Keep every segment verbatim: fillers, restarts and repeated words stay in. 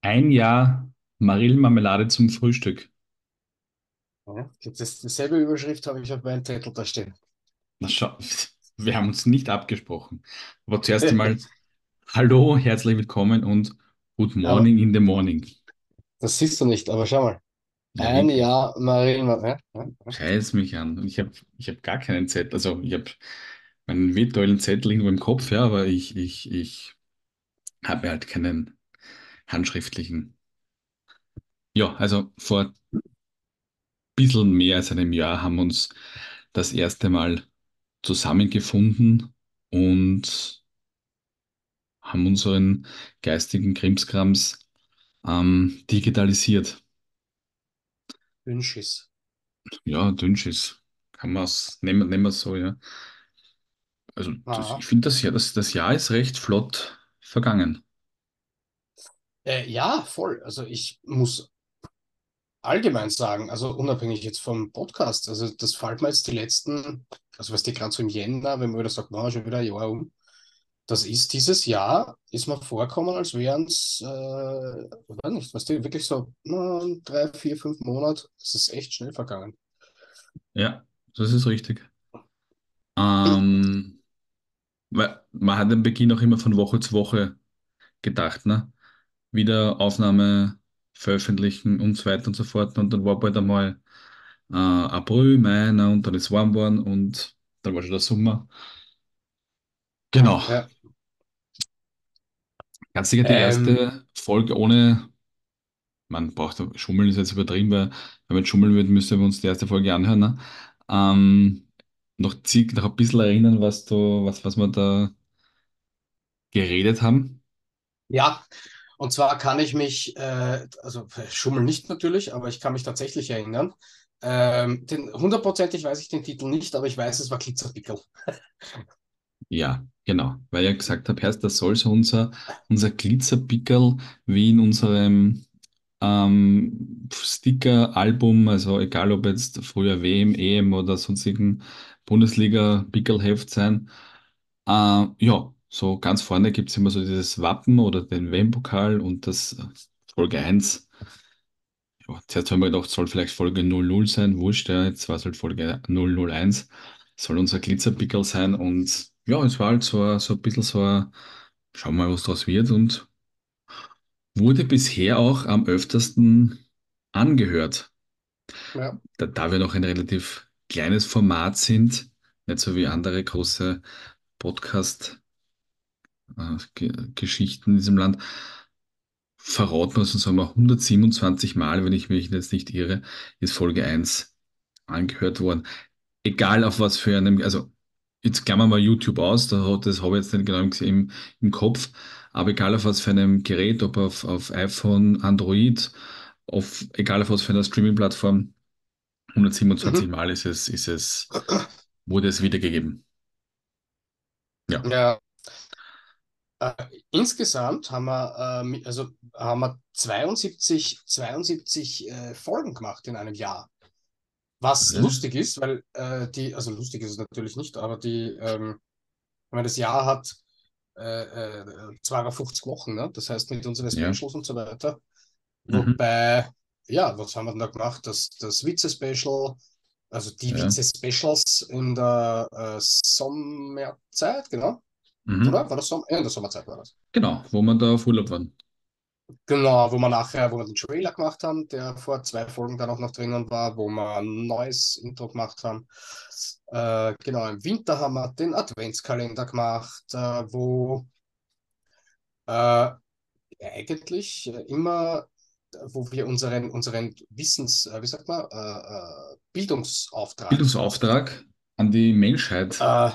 Ein Jahr Marillenmarmelade zum Frühstück. Ja, das, dieselbe Überschrift habe ich auf meinem Zettel da stehen. Na schau, wir haben uns nicht abgesprochen. Aber zuerst einmal Hallo, herzlich willkommen und Good Aber Morning in the Morning. das siehst du nicht, aber schau mal. Ja, Ein wirklich. Jahr Marillen. Ja, ja, ja. Scheiß mich an. Und ich habe ich hab gar keinen Zettel. Also ich habe meinen virtuellen Zettel irgendwo im Kopf, ja, aber ich, ich, ich habe halt keinen handschriftlichen. Ja, also vor ein bisschen mehr als einem Jahr haben wir uns das erste Mal zusammengefunden und haben unseren geistigen Krimskrams ähm, digitalisiert. Dünnschiss. Ja, Dünnschiss. Kann man es, nehmen, nehmen wir es so, ja. Also das, Ah. ich finde das Jahr, das, das Jahr ist recht flott vergangen. Äh, ja, voll. Also ich muss allgemein sagen, also unabhängig jetzt vom Podcast, also das fällt mir jetzt die letzten, also was die gerade so im Jänner, wenn man wieder sagt, na, schon wieder ein Jahr um, das ist dieses Jahr, ist mir vorkommen, als wären es, äh, weiß nicht, was die wirklich so na, drei, vier, fünf Monate, es ist echt schnell vergangen. Ja, das ist richtig. Ähm, weil man hat am Beginn auch immer von Woche zu Woche gedacht, ne? Wieder Aufnahme, veröffentlichen und so weiter und so fort. Und dann war bald einmal äh, April, Mai, ne? Und dann ist es warm geworden und dann war schon der Sommer. Genau. Ja. Ganz sicher die Ähm, erste Folge ohne, man braucht, Schummeln ist jetzt übertrieben, weil wenn wir jetzt schummeln würden, müssten wir uns die erste Folge anhören. Ne? Ähm, noch, zieh- noch ein bisschen erinnern, was du, was, was wir da geredet haben. ja, und zwar kann ich mich, äh, also schummeln nicht natürlich, aber ich kann mich tatsächlich erinnern. Ähm, den, hundertprozentig weiß ich den Titel nicht, aber ich weiß, es war Glitzerpickel. Ja, genau. Weil ich ja gesagt habe, Herr, das soll so unser, unser Glitzerpickerl wie in unserem ähm, Sticker-Album, also egal ob jetzt früher W M, E M oder sonstigen Bundesliga-Pickelheft sein. Äh, ja, so ganz vorne gibt es immer so dieses Wappen oder den W M-Pokal und das äh, Folge eins. Ja, zuerst haben wir gedacht, soll vielleicht Folge null null sein, wurscht, ja, jetzt war es halt Folge null null eins. Soll unser Glitzerpickel sein und ja, es war halt so, ein- so ein bisschen so ein, schauen wir mal, was draus wird und wurde bisher auch am öftersten angehört. Ja. Da, da wir noch ein relativ kleines Format sind, nicht so wie andere große Podcast-Geschichten in diesem Land, verraten wir es uns sagen wir hundertsiebenundzwanzig Mal, wenn ich mich jetzt nicht irre, ist Folge eins angehört worden. Egal auf was für einem, also jetzt klammern wir YouTube aus, da hat- das habe ich jetzt nicht genau im, im Kopf, aber egal auf was für einem Gerät, ob auf, auf iPhone, Android, auf, egal auf was für einer Streaming-Plattform, hundertsiebenundzwanzig Mhm. Mal ist es, ist es, wurde es wiedergegeben. Ja. Ja. Äh, insgesamt haben wir, äh, mi- also haben wir zweiundsiebzig, zweiundsiebzig äh, Folgen gemacht in einem Jahr. Was Äh, lustig ist, weil äh, die, also lustig ist es natürlich nicht, aber die, ähm, wenn man das Jahr hat, äh, äh, zweihundertfünfzig Wochen, ne? Das heißt mit unseren Ja. Specials und so weiter. Mhm. Wobei, ja, was haben wir denn da gemacht? Das, das Witze-Special, also die Ja. Witze-Specials in der äh, Sommerzeit, genau. Mhm. Oder? War das Sommer? Ja, in der Sommerzeit war das. Genau, wo wir da auf Urlaub waren. Genau, wo wir nachher, wo wir den Trailer gemacht haben, der vor zwei Folgen dann auch noch drinnen war, wo wir ein neues Intro gemacht haben. Äh, genau, im Winter haben wir den Adventskalender gemacht, äh, wo äh, eigentlich äh, immer, wo wir unseren, unseren Wissens, äh, wie sagt man, äh, äh, Bildungsauftrag Bildungsauftrag an die Menschheit äh,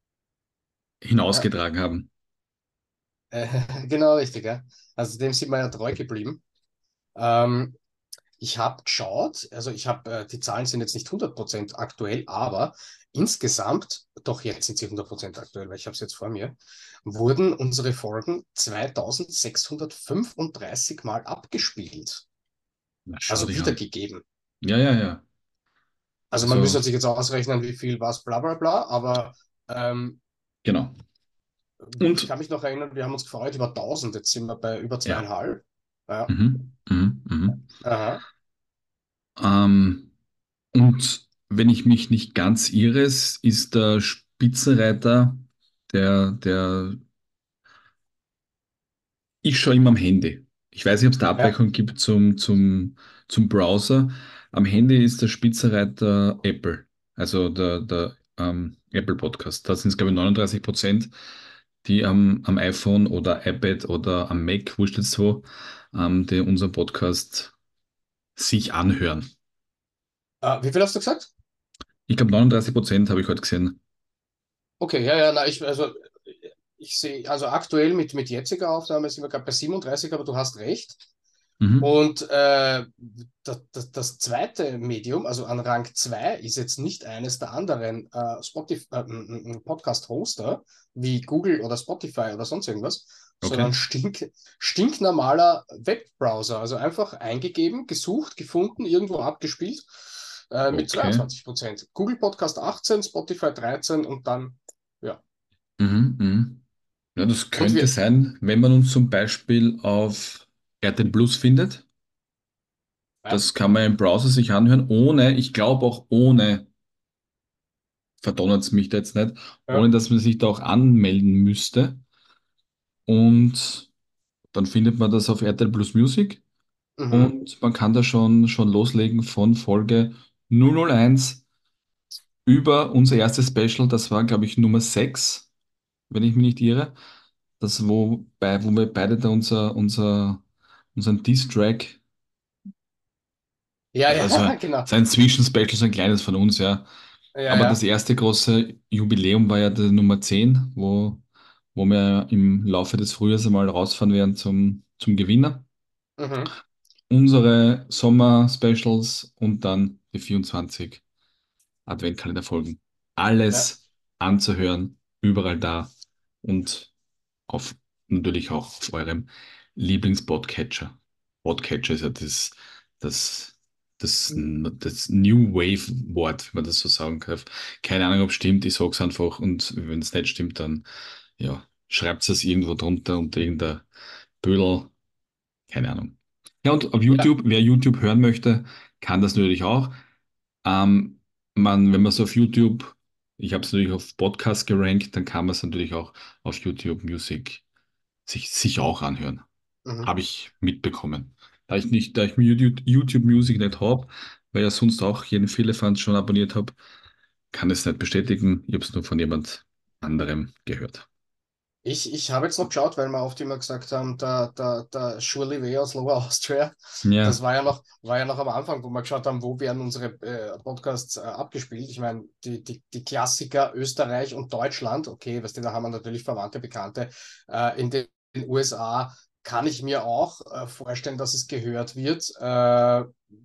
ja, hinausgetragen haben. äh, genau richtig, ja. Also dem sind wir ja treu geblieben. Ähm, Ich habe geschaut, also ich habe, äh, die Zahlen sind jetzt nicht hundert Prozent aktuell, aber insgesamt, doch jetzt sind sie hundert Prozent aktuell, weil ich habe es jetzt vor mir, wurden unsere Folgen zweitausendsechshundertfünfunddreißig Mal abgespielt, Na, schau also dich an. wiedergegeben. Ja, ja, ja. Also man Also, müsste sich jetzt ausrechnen, wie viel was, bla bla bla, aber ähm, genau. ich Und kann mich noch erinnern, wir haben uns gefreut über tausend, jetzt sind wir bei über ja, zweieinhalb. Ja. Mhm. Mhm. Mhm. Aha. Ähm, und wenn ich mich nicht ganz irre, ist der Spitzenreiter der, der Ich schaue immer am Handy. Ich weiß nicht, ob es da Ja. Abweichungen gibt zum, zum, zum Browser. Am Handy ist der Spitzenreiter Apple, also der, der ähm, Apple Podcast. Da sind es, glaube ich, neununddreißig Prozent, die am, am iPhone oder iPad oder am Mac, wurscht jetzt wo, ähm, die unseren Podcast sich anhören. Äh, wie viel hast du gesagt? Ich glaube, neununddreißig Prozent habe ich heute gesehen. Okay, ja, ja, na, ich, also ich sehe, also aktuell mit, mit jetziger Aufnahme sind wir gerade bei siebenunddreißig, aber du hast recht. Mhm. Und äh, das, das, das zweite Medium, also an Rang zwei, ist jetzt nicht eines der anderen äh, Spotify, äh, m- m- Podcast-Hoster wie Google oder Spotify oder sonst irgendwas, Okay. sondern stink, stinknormaler Webbrowser. Also einfach eingegeben, gesucht, gefunden, irgendwo abgespielt äh, mit Okay. zweiundzwanzig Prozent. Google Podcast achtzehn, Spotify dreizehn und dann, ja. Mhm. Mhm. Ja, das Und könnte wir, sein, wenn man uns zum Beispiel auf RTL Plus findet. ja, Das kann man im Browser sich anhören, ohne, ich glaube auch ohne, verdonnert es mich da jetzt nicht, ohne ja, dass man sich da auch anmelden müsste. Und dann findet man das auf RTL Plus Music mhm. und man kann da schon, schon loslegen von Folge null null eins über unser erstes Special, das war, glaube ich, Nummer sechs, wenn ich mich nicht irre. Das, wo, bei, wo wir beide da unser, unser, unseren Diss-Track, Ja, also ja, genau. sein Zwischenspecial, so ein kleines von uns, ja. Ja, Aber das ja. erste große Jubiläum war ja der Nummer zehn, wo, wo wir im Laufe des Frühjahrs einmal rausfahren werden zum, zum Gewinner. Mhm. Unsere Sommer-Specials und dann die vierundzwanzig Adventkalenderfolgen. Ja. Alles anzuhören, überall da und auf natürlich auch auf eurem Lieblings-Podcatcher. Podcatcher ist ja das, das, das, das New Wave-Wort, wenn man das so sagen kann. Keine Ahnung, ob es stimmt, ich sage es einfach und wenn es nicht stimmt, dann ja, schreibt es irgendwo drunter unter irgendein Bödel, keine Ahnung. Ja, und auf Ja. YouTube, wer YouTube hören möchte, kann das natürlich auch. Ähm, man, wenn man es auf YouTube, ich habe es natürlich auf Podcast gerankt, dann kann man es natürlich auch auf YouTube Music sich, sich auch anhören. Mhm. Habe ich mitbekommen. Da ich nicht, da ich mir YouTube, YouTube Music nicht habe, weil ja sonst auch jeden Firlefanz schon abonniert habe, kann es nicht bestätigen. Ich habe es nur von jemand anderem gehört. Ich, ich habe jetzt noch geschaut, weil wir oft immer gesagt haben, der, der, der Surely Way aus Lower Austria, Ja, das war ja noch, war ja noch am Anfang, wo wir geschaut haben, wo werden unsere äh, Podcasts äh, abgespielt. Ich meine, die, die, die Klassiker Österreich und Deutschland, okay, weißt du, da haben wir natürlich Verwandte, Bekannte. Äh, in den U S A kann ich mir auch äh, vorstellen, dass es gehört wird. Äh,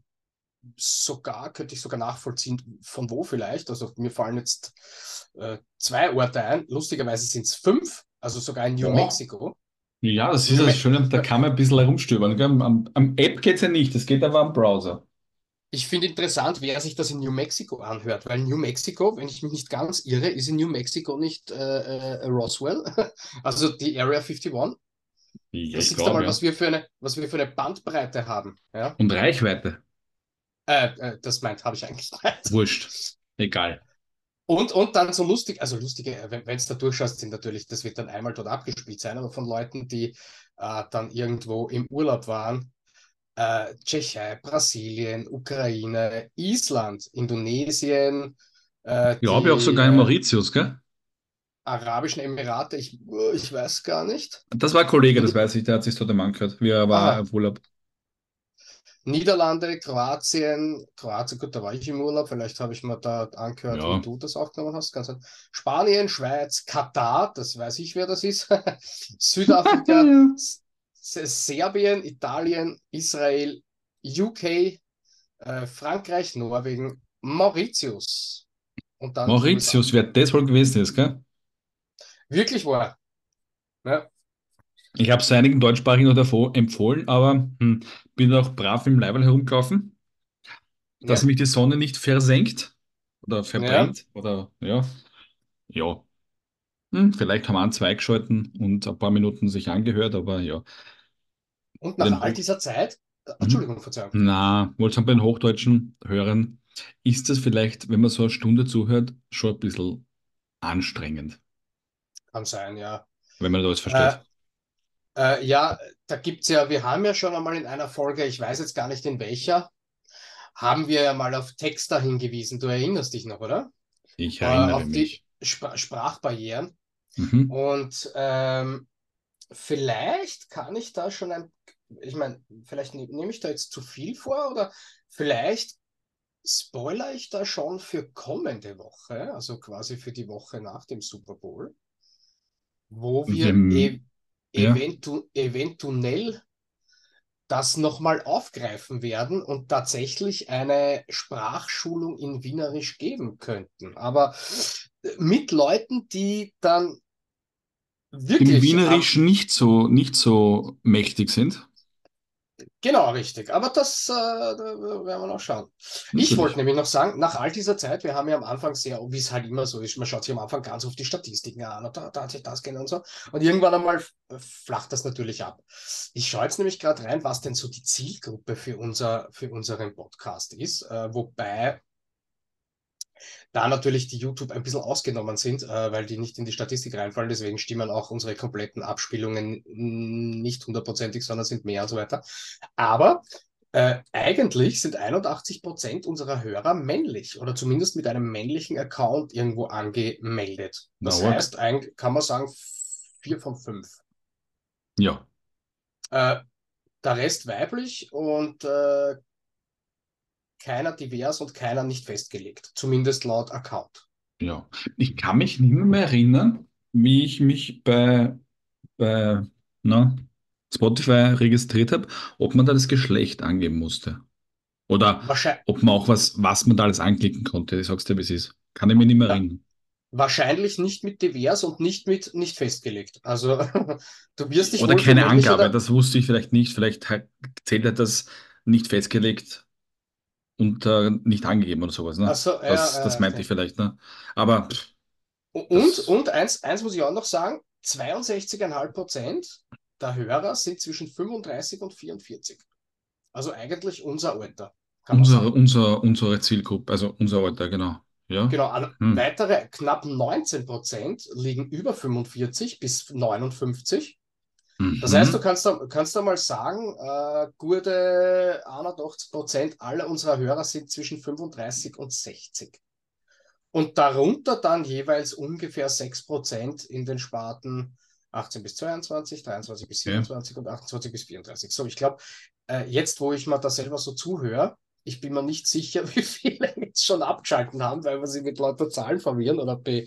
sogar, könnte ich sogar nachvollziehen, von wo vielleicht. Also mir fallen jetzt äh, zwei Orte ein. Lustigerweise sind es fünf, also sogar in New ja. Mexico. Ja, das ist New das Me Schöne, da kann man ein bisschen herumstöbern. Gell? Am, am App geht es ja nicht, das geht aber am Browser. Ich finde interessant, wer sich das in New Mexico anhört, weil New Mexico, wenn ich mich nicht ganz irre, ist in New Mexico nicht äh, äh, Roswell, also die Area einundfünfzig. Ja, Da ich siehst du glaube, mal, ja. was wir für eine, was wir für eine Bandbreite haben. Ja? Und Reichweite, Äh, äh, das meint, habe ich eigentlich gemeint. wurscht. Egal. Und, und dann so lustig, also lustige, äh, wenn es da durchschaust, sind natürlich, das wird dann einmal dort abgespielt sein, aber von Leuten, die äh, dann irgendwo im Urlaub waren, äh, Tschechei, Brasilien, Ukraine, Island, Indonesien, äh, Ich glaube ja auch die sogar in äh, Mauritius, gell? Arabischen Emirate, ich, äh, ich weiß gar nicht. Das war ein Kollege, das Nieder weiß ich, der hat sich dort am angehört, wie er war Aha, auf Urlaub. Niederlande, Kroatien, Kroatien, gut, da war ich im Urlaub, vielleicht habe ich mir da angehört, wie Ja, du das aufgenommen hast. Ganz sein. Spanien, Schweiz, Katar, das weiß ich, wer das ist. Südafrika, ja. S Serbien, Italien, Israel, U K, äh, Frankreich, Norwegen, Mauritius und dann die U S A. Mauritius, wer das wohl gewesen ist, gell? Wirklich wahr. Ja, Ich habe es einigen Deutschsprachigen noch davor empfohlen, aber hm, bin auch brav im Leiberl herumgelaufen, dass ja, mich die Sonne nicht versenkt oder ja. verbrennt oder ja, ja. Hm, vielleicht haben wir einen Zweig geschalten und ein paar Minuten sich angehört, aber ja. Und Bei nach den all Hoch dieser Zeit, äh, mhm. Entschuldigung, Verzeihung, Na, wollte sagen, bei den hochdeutschen Hörern ist das vielleicht, wenn man so eine Stunde zuhört, schon ein bisschen anstrengend, kann sein, ja. wenn man das Äh, versteht. äh, ja, da gibt's ja, wir haben ja schon einmal in einer Folge, ich weiß jetzt gar nicht in welcher, haben wir ja mal auf Texter hingewiesen. Du erinnerst dich noch, oder? Ich Äh, erinnere auf die mich. Spr Sprachbarrieren. Mhm. Und ähm, vielleicht kann ich da schon ein, ich meine, vielleicht ne, nehme ich da jetzt zu viel vor oder vielleicht spoiler ich da schon für kommende Woche, also quasi für die Woche nach dem Super Bowl, wo wir Wir, e ja, eventu eventuell das nochmal aufgreifen werden und tatsächlich eine Sprachschulung in Wienerisch geben könnten. Aber mit Leuten, die dann im wirklich am, Wienerisch nicht so, nicht so mächtig sind. genau, richtig. Aber das äh, da werden wir noch schauen. Ich wollte Natürlich. nämlich noch sagen, nach all dieser Zeit, wir haben ja am Anfang sehr, wie es halt immer so ist, man schaut sich am Anfang ganz auf die Statistiken an und da, da hat sich das geändert und so. Und irgendwann einmal f- flacht das natürlich ab. Ich schaue jetzt nämlich gerade rein, was denn so die Zielgruppe für unser, für unseren Podcast ist. Äh, wobei da natürlich die YouTube ein bisschen ausgenommen sind, äh, weil die nicht in die Statistik reinfallen. Deswegen stimmen auch unsere kompletten Abspielungen nicht hundertprozentig, sondern sind mehr und so weiter. Aber äh, eigentlich sind einundachtzig Prozent unserer Hörer männlich oder zumindest mit einem männlichen Account irgendwo angemeldet. Na, Das arg. heißt, eigentlich kann man sagen, vier von fünf. Ja, Äh, der Rest weiblich und äh, keiner divers und keiner nicht festgelegt. Zumindest laut Account. ja. Ich kann mich nicht mehr erinnern, wie ich mich bei, bei na, Spotify registriert habe, ob man da das Geschlecht angeben musste. Oder Wahrscheinlich, ob man auch was, was man da alles anklicken konnte. Ich sag's dir, wie es ist. Kann ich mich nicht mehr erinnern. wahrscheinlich nicht mit divers und nicht mit nicht festgelegt. Also du wirst dich Oder wohl für keine männlich Angabe, oder. das wusste ich vielleicht nicht. Vielleicht halt zählt halt das nicht festgelegt und äh, nicht angegeben oder sowas, ne? Also, Das, ja, das äh, meinte ich okay. vielleicht, ne? Aber pff, Und, das und eins, eins muss ich auch noch sagen, zweiundsechzig Komma fünf Prozent der Hörer sind zwischen fünfunddreißig und vierundvierzig. Also eigentlich unser Alter, kann man unsere, sagen. unser, unsere Zielgruppe, also unser Alter, genau. Ja. Genau, an Hm. weitere knapp neunzehn Prozent liegen über fünfundvierzig bis neunundfünfzig. Das heißt, du Mhm. kannst da, kannst da mal sagen, äh, gute einundachtzig Prozent aller unserer Hörer sind zwischen fünfunddreißig und sechzig. Und darunter dann jeweils ungefähr sechs Prozent in den Sparten achtzehn bis zweiundzwanzig, dreiundzwanzig bis Okay. siebenundzwanzig und achtundzwanzig bis vierunddreißig. So, ich glaube, äh, jetzt, wo ich mir da selber so zuhöre, ich bin mir nicht sicher, wie viele jetzt schon abgeschalten haben, weil wir sie mit lauter Zahlen verwirren oder be,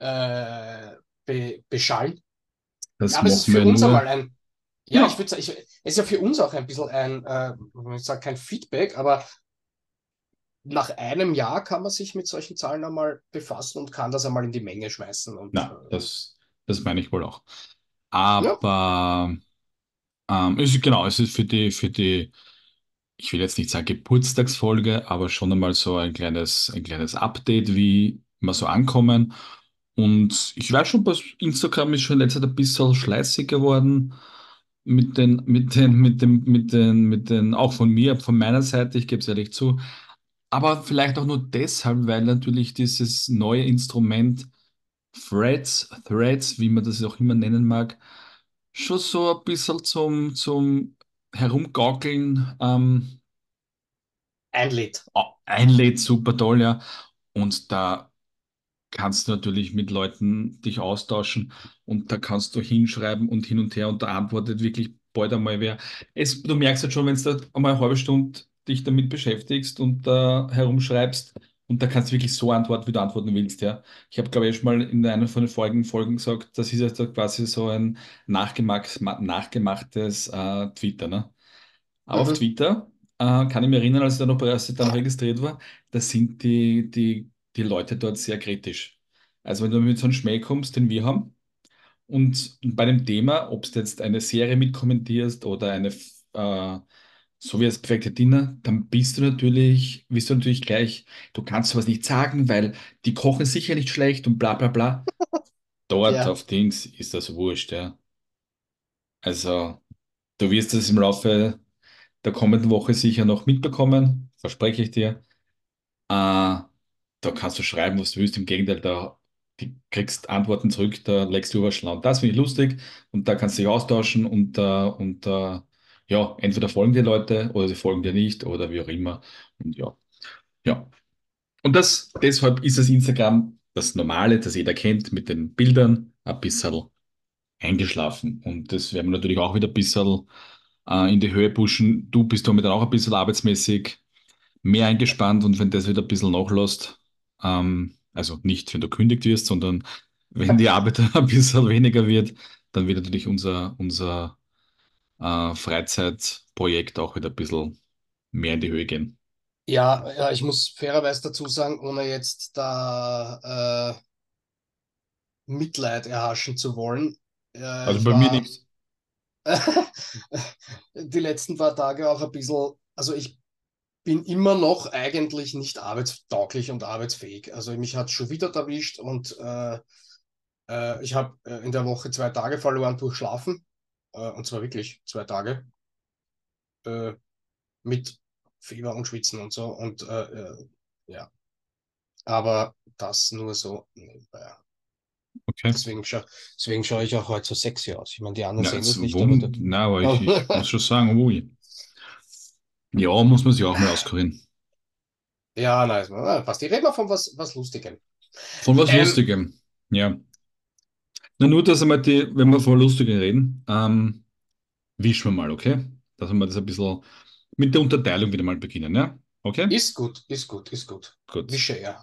äh, be, beschallen. Das Aber es ist machen wir für ja uns nur. einmal ein, ja, ich Ja. würde sagen, ich, es ist ja für uns auch ein bisschen ein, äh, ich sage kein Feedback, aber nach einem Jahr kann man sich mit solchen Zahlen einmal befassen und kann das einmal in die Menge schmeißen. Und Na, äh, das, das meine ich wohl auch. ja, Aber ähm, es ist genau, es ist für die, für die, ich will jetzt nicht sagen Geburtstagsfolge, aber schon einmal so ein kleines, ein kleines Update, wie wir so ankommen. Und ich weiß schon, dass Instagram ist schon in letzter Zeit ein bisschen schleißig geworden mit den, mit den, mit dem, mit den, mit den, auch von mir, von meiner Seite, ich gebe es ehrlich zu. Aber vielleicht auch nur deshalb, weil natürlich dieses neue Instrument Threads, Threads, wie man das auch immer nennen mag, schon so ein bisschen zum, zum Herumgaukeln ähm, ein Lied. einlädt, super toll, ja. Und da kannst du natürlich mit Leuten dich austauschen und da kannst du hinschreiben und hin und her und da antwortet wirklich bald einmal wer. Es, du merkst halt schon, wenn du da einmal eine halbe Stunde dich damit beschäftigst und da herumschreibst und da kannst du wirklich so antworten, wie du antworten willst, ja. Ich habe, glaube ich, schon mal in einer von den vorigen Folgen gesagt, das ist jetzt quasi so ein nachgemachtes, nachgemachtes äh, Twitter, ne? Aber auf Mhm. Twitter äh, kann ich mich erinnern, als ich da noch, als ich da noch registriert war, da sind die, die, die Leute dort sehr kritisch. Also wenn du mit so einem Schmäh kommst, den wir haben, und bei dem Thema, ob du jetzt eine Serie mitkommentierst oder eine, äh, so wie das perfekte Dinner, dann bist du natürlich, bist du natürlich gleich, du kannst sowas nicht sagen, weil die kochen sicher nicht schlecht und bla bla bla. Dort Ja, auf Dings ist das wurscht, ja. Also. Du wirst es im Laufe der kommenden Woche sicher noch mitbekommen, verspreche ich dir. Äh, Da kannst du schreiben, was du willst. Im Gegenteil, da die kriegst Antworten zurück, da legst du über schlau. Das finde ich lustig und da kannst du dich austauschen und, äh, und äh, ja, entweder folgen dir Leute oder sie folgen dir nicht oder wie auch immer. Und ja, ja. Und das, deshalb ist das Instagram das Normale, das jeder kennt, mit den Bildern ein bisschen eingeschlafen. Und das werden wir natürlich auch wieder ein bisschen äh, in die Höhe pushen. Du bist damit auch ein bisschen arbeitsmäßig mehr eingespannt und wenn das wieder ein bisschen nachlässt, ähm, also nicht, wenn du kündigt wirst, sondern wenn die Arbeit ein bisschen weniger wird, dann wird natürlich unser, unser äh, Freizeitprojekt auch wieder ein bisschen mehr in die Höhe gehen. Ja, ja, ich muss fairerweise dazu sagen, ohne jetzt da äh, Mitleid erhaschen zu wollen. Äh, Also ich bei mir war nicht. die letzten paar Tage auch ein bisschen, also ich bin immer noch eigentlich nicht arbeitstauglich und arbeitsfähig. Also mich hat schon wieder erwischt und äh, äh, ich habe äh, in der Woche zwei Tage verloren durch Schlafen. Äh, und zwar wirklich zwei Tage äh, mit Fieber und Schwitzen und so. Und äh, äh, ja, aber das nur so nebenbei. Okay. Deswegen, scha deswegen schaue ich auch heute so sexy aus. Ich meine, die anderen Na, sehen das jetzt, nicht, aber wund das. na, aber ich, ich muss schon sagen, ui. Ja, muss man sich auch mal auskurieren. Ja, nein, ist- passt. Ich rede mal von was, was Lustigem. Von was Ähm, Lustigem. Ja. Na, nur, dass einmal die, wenn wir von Lustigem reden, ähm, wischen wir mal, okay? Dass wir das ein bisschen mit der Unterteilung wieder mal beginnen, ja? Okay? ist gut, ist gut, ist gut. Gut. Wische er.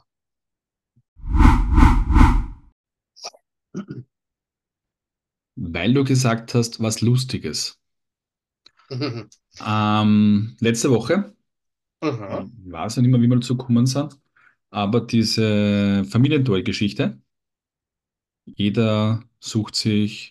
Weil du gesagt hast, was Lustiges. Mhm. Ähm, letzte Woche, ich Mhm. weiß nicht mehr, wie wir dazu gekommen sind, aber diese Familienduell-Geschichte, jeder sucht sich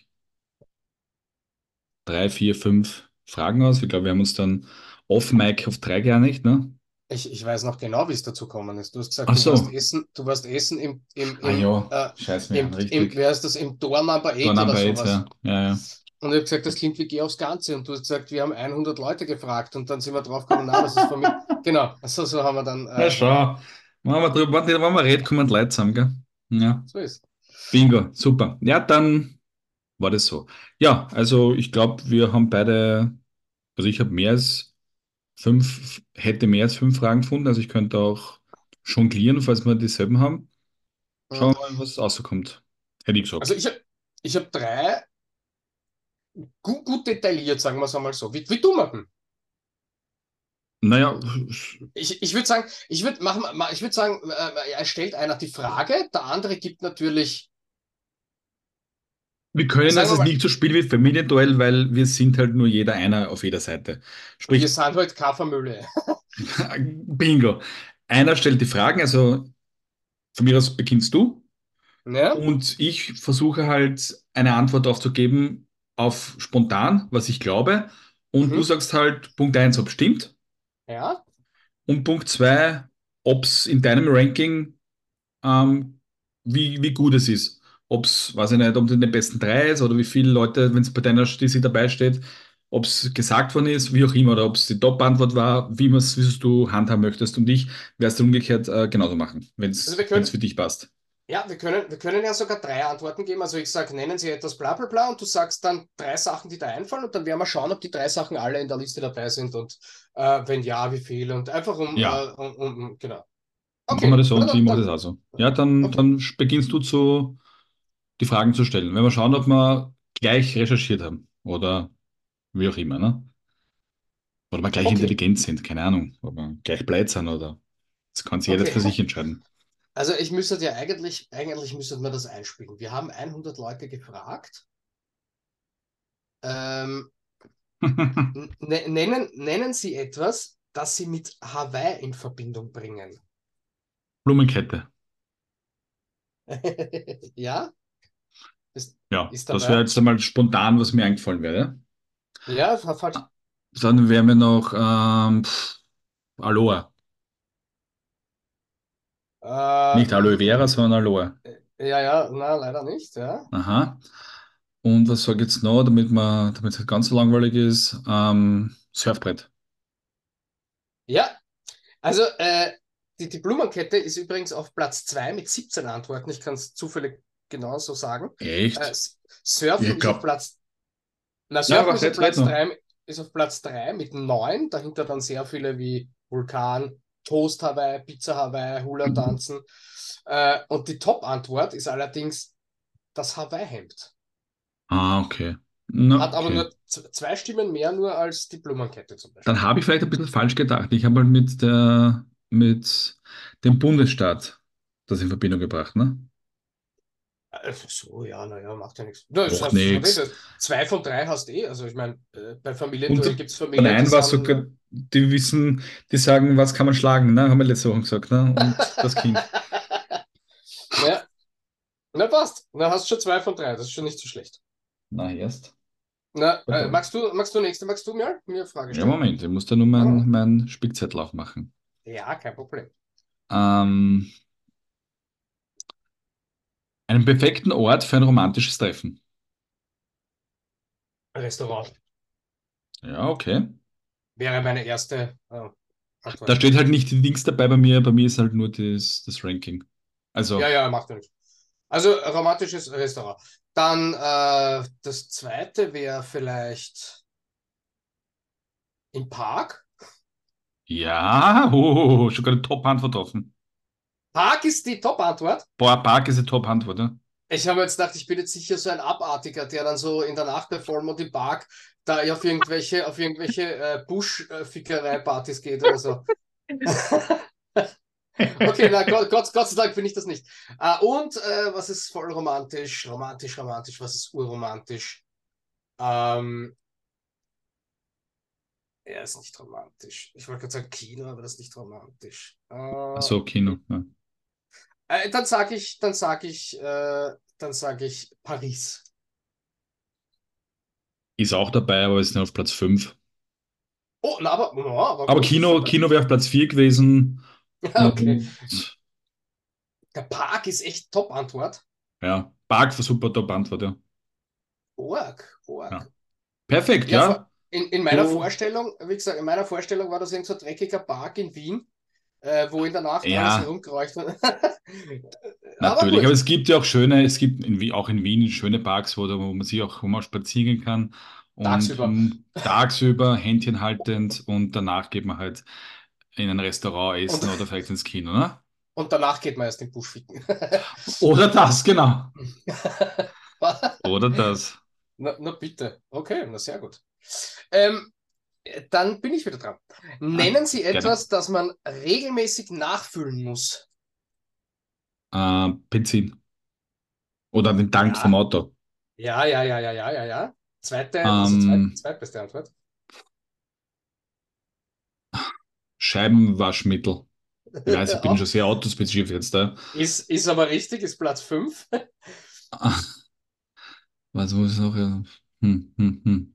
drei, vier, fünf Fragen aus. Ich glaube, wir haben uns dann off-Mic auf drei geeinigt, ne? Ich, ich weiß noch genau, wie es dazu gekommen ist. Du hast Ach gesagt, du warst so. essen, du warst essen im, im, Ah im, ja, äh, scheiß mir an, im, im, richtig. wer heißt das, im Door Number Door Eight oder Number Eight, sowas. ja. Ja, ja. Und ich habe gesagt, das klingt wie Geh aufs Ganze. Und du hast gesagt, wir haben hundert Leute gefragt. Und dann sind wir drauf gekommen, na, das ist von mir. Genau, also so haben wir dann, Na äh, ja, schau, wenn man drüber, wenn man redet, kommen die Leute zusammen, gell? Ja. so ist. Bingo, super. Ja, dann war das so. Ja, also ich glaube, wir haben beide, also ich habe mehr als fünf, hätte mehr als fünf Fragen gefunden, also ich könnte auch jonglieren, falls wir dieselben haben. Mhm. Schauen wir mal, was rauskommt. Hätte ich Also gesagt. ich habe ich hab drei gut, gut detailliert, sagen wir es einmal so. Wie, wie du machen. Naja, Ich, ich würde sagen, ich würde machen, ma- ich würde sagen, äh, er stellt einer die Frage, der andere gibt natürlich, wir können sagen es wir jetzt mal, nicht so spielen wie Familienduell, weil wir sind halt nur jeder einer auf jeder Seite. wir Sprich, sind halt Kaffermülle. Bingo. Einer stellt die Fragen, also von mir aus beginnst du. Ne? Und ich versuche halt eine Antwort darauf zu geben, auf spontan, was ich glaube. Und du Mhm. sagst halt Punkt eins, ob stimmt. Ja. Und Punkt zwei, ob es in deinem Ranking, ähm, wie, wie gut es ist. Ob es, weiß ich nicht, ob es in den besten drei ist oder wie viele Leute, wenn es bei deiner Statistik dabei steht, ob es gesagt worden ist, wie auch immer, oder ob es die Top-Antwort war, wie es, wie es du handhaben möchtest. Und ich werde es umgekehrt äh, genauso machen, wenn Also es wir wenn es können, für dich passt. ja, wir können, wir können ja sogar drei Antworten geben. Also ich sage, nennen Sie etwas bla bla bla und du sagst dann drei Sachen, die da einfallen und dann werden wir schauen, ob die drei Sachen alle in der Liste dabei sind und äh, wenn ja, wie viele und einfach um, Ja. äh, um, um, um genau. Machen wir Okay, das so oder und ich dann, mache das dann, also. Ja, dann, okay, dann beginnst du zu, die Fragen zu stellen. Wenn wir schauen, ob wir gleich recherchiert haben oder wie auch immer, ne? Oder wir gleich okay, intelligent sind, keine Ahnung. Ob wir gleich blöd sind oder das kann sich jeder okay. für sich entscheiden. Also ich müsste ja eigentlich, eigentlich müsste man das einspielen. Wir haben hundert Leute gefragt. Ähm, n- ne- nennen, nennen Sie etwas, das Sie mit Hawaii in Verbindung bringen. Blumenkette. Ja, ist, Ja, ist das wäre dabei. jetzt einmal spontan, was mir eingefallen wäre. Ja, falsch. Dann wären wir noch ähm, pff, Aloha. Äh, Nicht Aloe Vera, sondern Aloha. ja, ja, na, leider nicht, ja. Aha. Und was sage ich jetzt noch, damit man, damit es nicht ganz so langweilig ist? Ähm, Surfbrett. Ja, also äh, die, die Blumenkette ist übrigens auf Platz zwei mit siebzehn Antworten. Ich kann es zufällig genau so sagen. Äh, Echt? S- Surfen Ich ist auf glaube. Platz, na, Ja, Surfen aber ist auf jetzt red Platz noch. drei ist auf Platz drei mit neun. Dahinter dann sehr viele wie Vulkan, Toast Hawaii, Pizza Hawaii, Hula tanzen. Äh, und die Top-Antwort ist allerdings das Hawaii-Hemd. Ah, okay. Na, Hat aber okay. nur z- zwei Stimmen mehr nur als die Blumenkette zum Dann Beispiel. habe ich vielleicht ein bisschen falsch gedacht. Ich habe mal mit der, mit dem Bundesstaat das in Verbindung gebracht, ne? Äh, So, ja, naja, macht ja nichts. Das Och, hast du verdient. nix. Das- Zwei von drei hast eh. Also ich meine, äh, bei Familienduell Und gibt es bei Familien, die Nein war sind. sogar, Äh, die wissen, die sagen, was kann man schlagen, ne? Haben wir letzte Woche gesagt, ne? Und das Kind. ja, na passt. Na hast du schon zwei von drei. Das ist schon nicht so schlecht. Na, erst. Na, äh, Pardon. magst du, magst du nächste, magst du mir, mir eine Frage Ja, stellen? Moment, ich muss da nur mein, Ah, mein Spickzettel aufmachen. ja, kein Problem. Ähm, einen perfekten Ort für ein romantisches Treffen. Restaurant Ja, okay. wäre meine erste äh, Da Antwort. steht halt nicht die Dings dabei bei mir, bei mir ist halt nur das, das Ranking. Ja, Also, ja, macht ja nichts. Also romantisches Restaurant. Dann äh, das zweite wäre vielleicht im Park. ja, oh, schon gerade Top-Antwort offen. Park ist die Top-Antwort. Boah, Park ist eine Top-Antwort, ja? Ich habe jetzt gedacht, ich bin jetzt sicher so ein Abartiger, der dann so in der Nacht bei Vollmond im Park da auf irgendwelche, auf irgendwelche äh, Busch-Fickerei-Partys geht oder so. Okay, na Gott, Gott, Gott sei Dank bin ich das nicht. Äh, und äh, was ist voll romantisch? Romantisch, romantisch, was ist urromantisch? Ähm, er ist nicht romantisch. Ich wollte gerade sagen Kino, aber das ist nicht romantisch. Ach Äh, so, Kino. Ja. äh, dann sage ich, dann sage ich, äh, dann sage ich Paris. Ist auch dabei, aber ist nur auf Platz fünf. Oh, na, aber, na, aber Aber gut, das ist Kino, super. Kino wäre auf Platz vier gewesen. Okay. Und Der Park ist echt Top-Antwort. ja, Park war super Top-Antwort, ja. Org, Ja. org. Perfekt, Ja, vor- ja. in, in meiner Du, Vorstellung, wie gesagt, in meiner Vorstellung war das irgend so ein dreckiger Park in Wien, äh, wo in der Nacht alles ja, herumkreucht. Aber natürlich. Aber gut. es gibt ja auch schöne, es gibt in, Wie- auch in Wien schöne Parks, wo, da- wo man sich auch, wo man spazieren gehen kann und Tagsüber. mm, tagsüber Händchen haltend und danach geht man halt in ein Restaurant Und, essen oder vielleicht ins Kino, ne? und danach geht man erst in den Busch ficken. Oder das, genau. Oder das. Na, na bitte. Okay, na sehr gut. Ähm, dann bin ich wieder dran. Ah, Nennen Sie gerne. etwas, das man regelmäßig nachfüllen muss. Äh, Benzin. Oder den Tank vom Ja, Auto. ja, ja, ja, ja, ja, ja, ja. Zweite, also zweit, Ähm, zweitbeste Antwort. Scheibenwaschmittel. Ich weiß, ich bin Auch. schon sehr autospezifisch jetzt da. Ist, ist aber richtig, ist Platz fünf. Ah, was muss ich noch? Ja. Hm, hm, hm.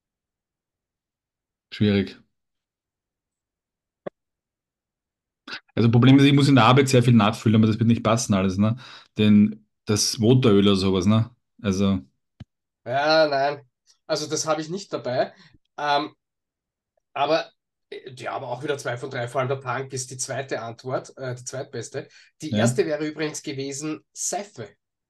Schwierig. Also Problem ist, ich muss in der Arbeit sehr viel nachfüllen, aber das wird nicht passen alles, ne? Denn das Motoröl oder sowas, ne? Also, Ja, nein. Also das habe ich nicht dabei. Ähm, aber äh, ja, aber auch wieder zwei von drei. Vor allem der Tank ist die zweite Antwort, äh, die zweitbeste. Die ja. erste wäre übrigens gewesen Seife.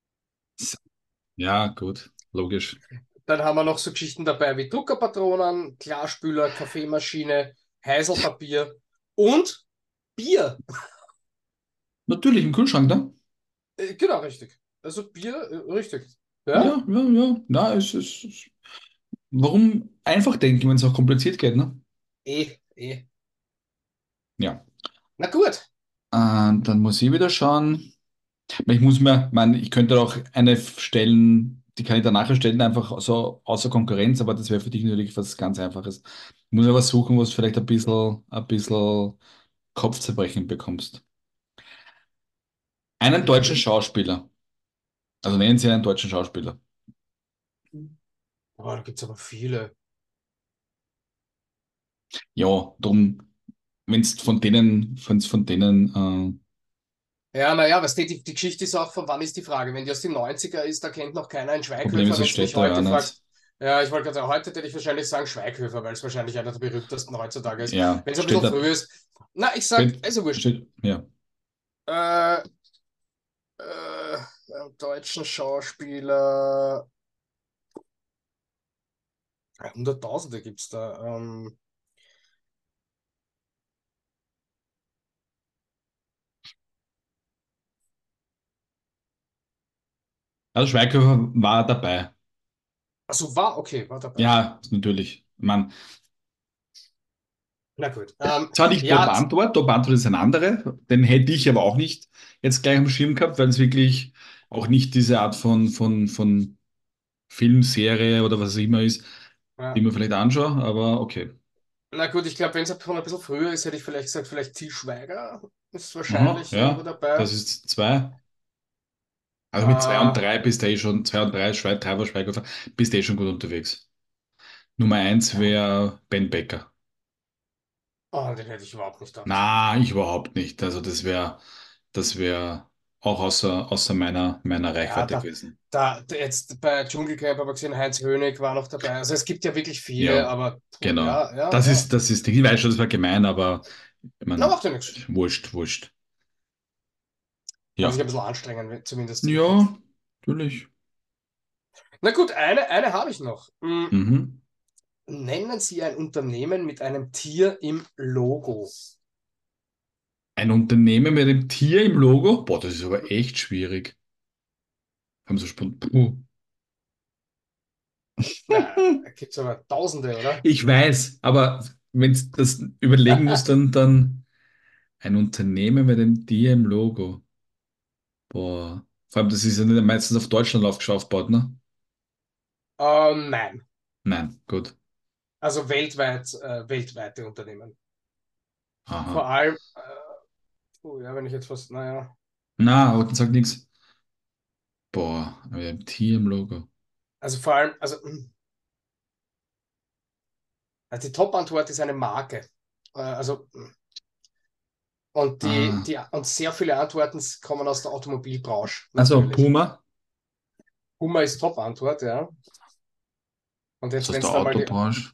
Ja, gut, logisch. Dann haben wir noch so Geschichten dabei wie Druckerpatronen, Klarspüler, Kaffeemaschine, Heiselpapier und Bier. Natürlich im Kühlschrank, ne? Äh, genau, richtig. Also Bier, äh, richtig. Ja, Ja, ja, ja. Na, es ist. Warum einfach denken, wenn es auch kompliziert geht, ne? eh, eh. Ja. Na gut. Äh, dann muss ich wieder schauen. Ich muss mir, mein, ich könnte auch eine stellen, die kann ich danach erstellen, einfach so außer Konkurrenz, aber das wäre für dich natürlich was ganz Einfaches. Ich muss aber suchen, wo du vielleicht ein bisschen, ein bisschen Kopfzerbrechen bekommst. Einen deutschen Mhm. Schauspieler, also nennen Sie einen deutschen Schauspieler. Oh, da gibt es aber viele. Ja, drum, wenn es von denen, wenn es von denen Ja, naja, was die, die, die Geschichte ist auch, von wann ist die Frage? Wenn die aus den Neunziger ist, da kennt noch keiner einen Problem Schweighöfer. ist, Wenn es du mich steht da ja heute nicht. fragst, ja, ich wollte gerade sagen, heute würde ich wahrscheinlich sagen Schweighöfer, weil es wahrscheinlich einer der berühmtesten heutzutage ist. Ja, Wenn es ein steht bisschen da. früh ist, na, ich sag, Steht, also wurscht. steht, ja. Äh, äh, einen deutschen Schauspieler, ja, Hunderttausende gibt es da. Ähm, Also Schweighöfer war dabei. also war, okay, war dabei. Ja, natürlich. Man, Na gut. Ähm, zwar nicht Top ja, Antwort, Top Antwort ist ein anderer, den hätte ich aber auch nicht jetzt gleich am Schirm gehabt, weil es wirklich auch nicht diese Art von, von, von Filmserie oder was es immer ist, die ja. man vielleicht anschaue, aber okay. Na gut, ich glaube, wenn es schon ein bisschen früher ist, hätte ich vielleicht gesagt, vielleicht Til Schweiger ist Aha, wahrscheinlich irgendwo ja, das dabei. ist zwei. Also mit zwei und Äh, drei bist du eh schon, zwei und drei, Schweiz, drei war Schweighöfer, bist du eh schon gut unterwegs. Nummer eins ja. wäre Ben Becker. Oh, den hätte ich überhaupt nicht gedacht. Na, ich überhaupt nicht. Also das wäre, das wäre auch außer, außer meiner, meiner Ja, Reichweite da, gewesen. da, da jetzt bei Dschungelcamp habe ich gesehen, Heinz Hönig war noch dabei. Also es gibt ja wirklich viele, Ja, aber puh, genau. ja, ja, Das ja. ist, das ist, ich weiß schon, das war gemein, aber ich Na, mein, macht ja nichts. wurscht, wurscht. Kann sich Ja. ein bisschen anstrengen, zumindest im Kopf. Ja, natürlich. Na gut, eine, eine habe ich noch. Hm, Mhm. nennen Sie ein Unternehmen mit einem Tier im Logo. Ein Unternehmen mit einem Tier im Logo? Boah, das ist aber echt schwierig. Haben so spontan. Na, da gibt es aber Tausende, oder? Ich weiß, aber wenn du das überlegen musst, dann, dann ein Unternehmen mit einem Tier im Logo. Boah. Vor allem, das ist ja nicht meistens auf Deutschland aufgebaut, ne? Ähm, nein. Nein, gut. Also weltweit, äh, weltweite Unternehmen. Vor Aha. allem, äh, oh ja, wenn ich jetzt was, naja. Na, aber dann sag nichts. Boah, mit einem Tier im Logo. Also vor allem, also, hm, also die Top-Antwort ist eine Marke. Äh, also, hm, und die, Ah. die, und sehr viele Antworten kommen aus der Automobilbranche, Also natürlich. Puma, Hummer ist Top-Antwort, ja. Und ist jetzt, aus wenn der es da mal die, Autobranche.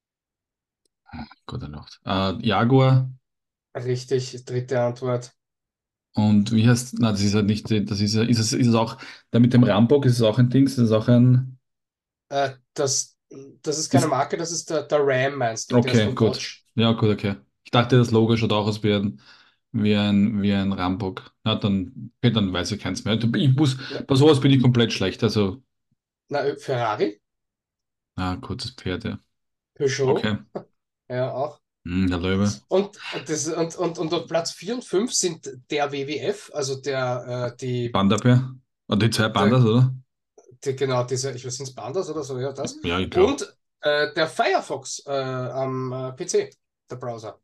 Gute Nacht. Äh, Jaguar. richtig, dritte Antwort. Und wie heißt, na, das ist halt nicht, das ist, ja- ist es, ist es auch, da mit dem Rambock, ist es auch ein Ding, ist es auch ein, Äh, das, das ist keine ist, Marke, das ist der, der Ram, meinst du, der ist okay, von gut. Dodge. Ja, gut, okay. Ich dachte, das Logo schaut auch aus wie ein, wie ein, wie ein Rambock. Na, dann, okay, dann weiß ich keins mehr. Ich muss, Na, bei sowas bin ich komplett schlecht. Also, na, Ferrari, ah, kurzes Pferd, ja. Peugeot, Okay. ja, auch. Hm, der Löwe. Und, und, das, und, und, und auf Platz vier und fünf sind der W W F, also der, äh, die, Panda-Bär. Und die zwei der, Pandas, oder? die, genau, diese, ich weiß nicht, Pandas oder so, ja, das. Ja, ich glaube. Und äh, der Firefox äh, am äh, P C, der Browser.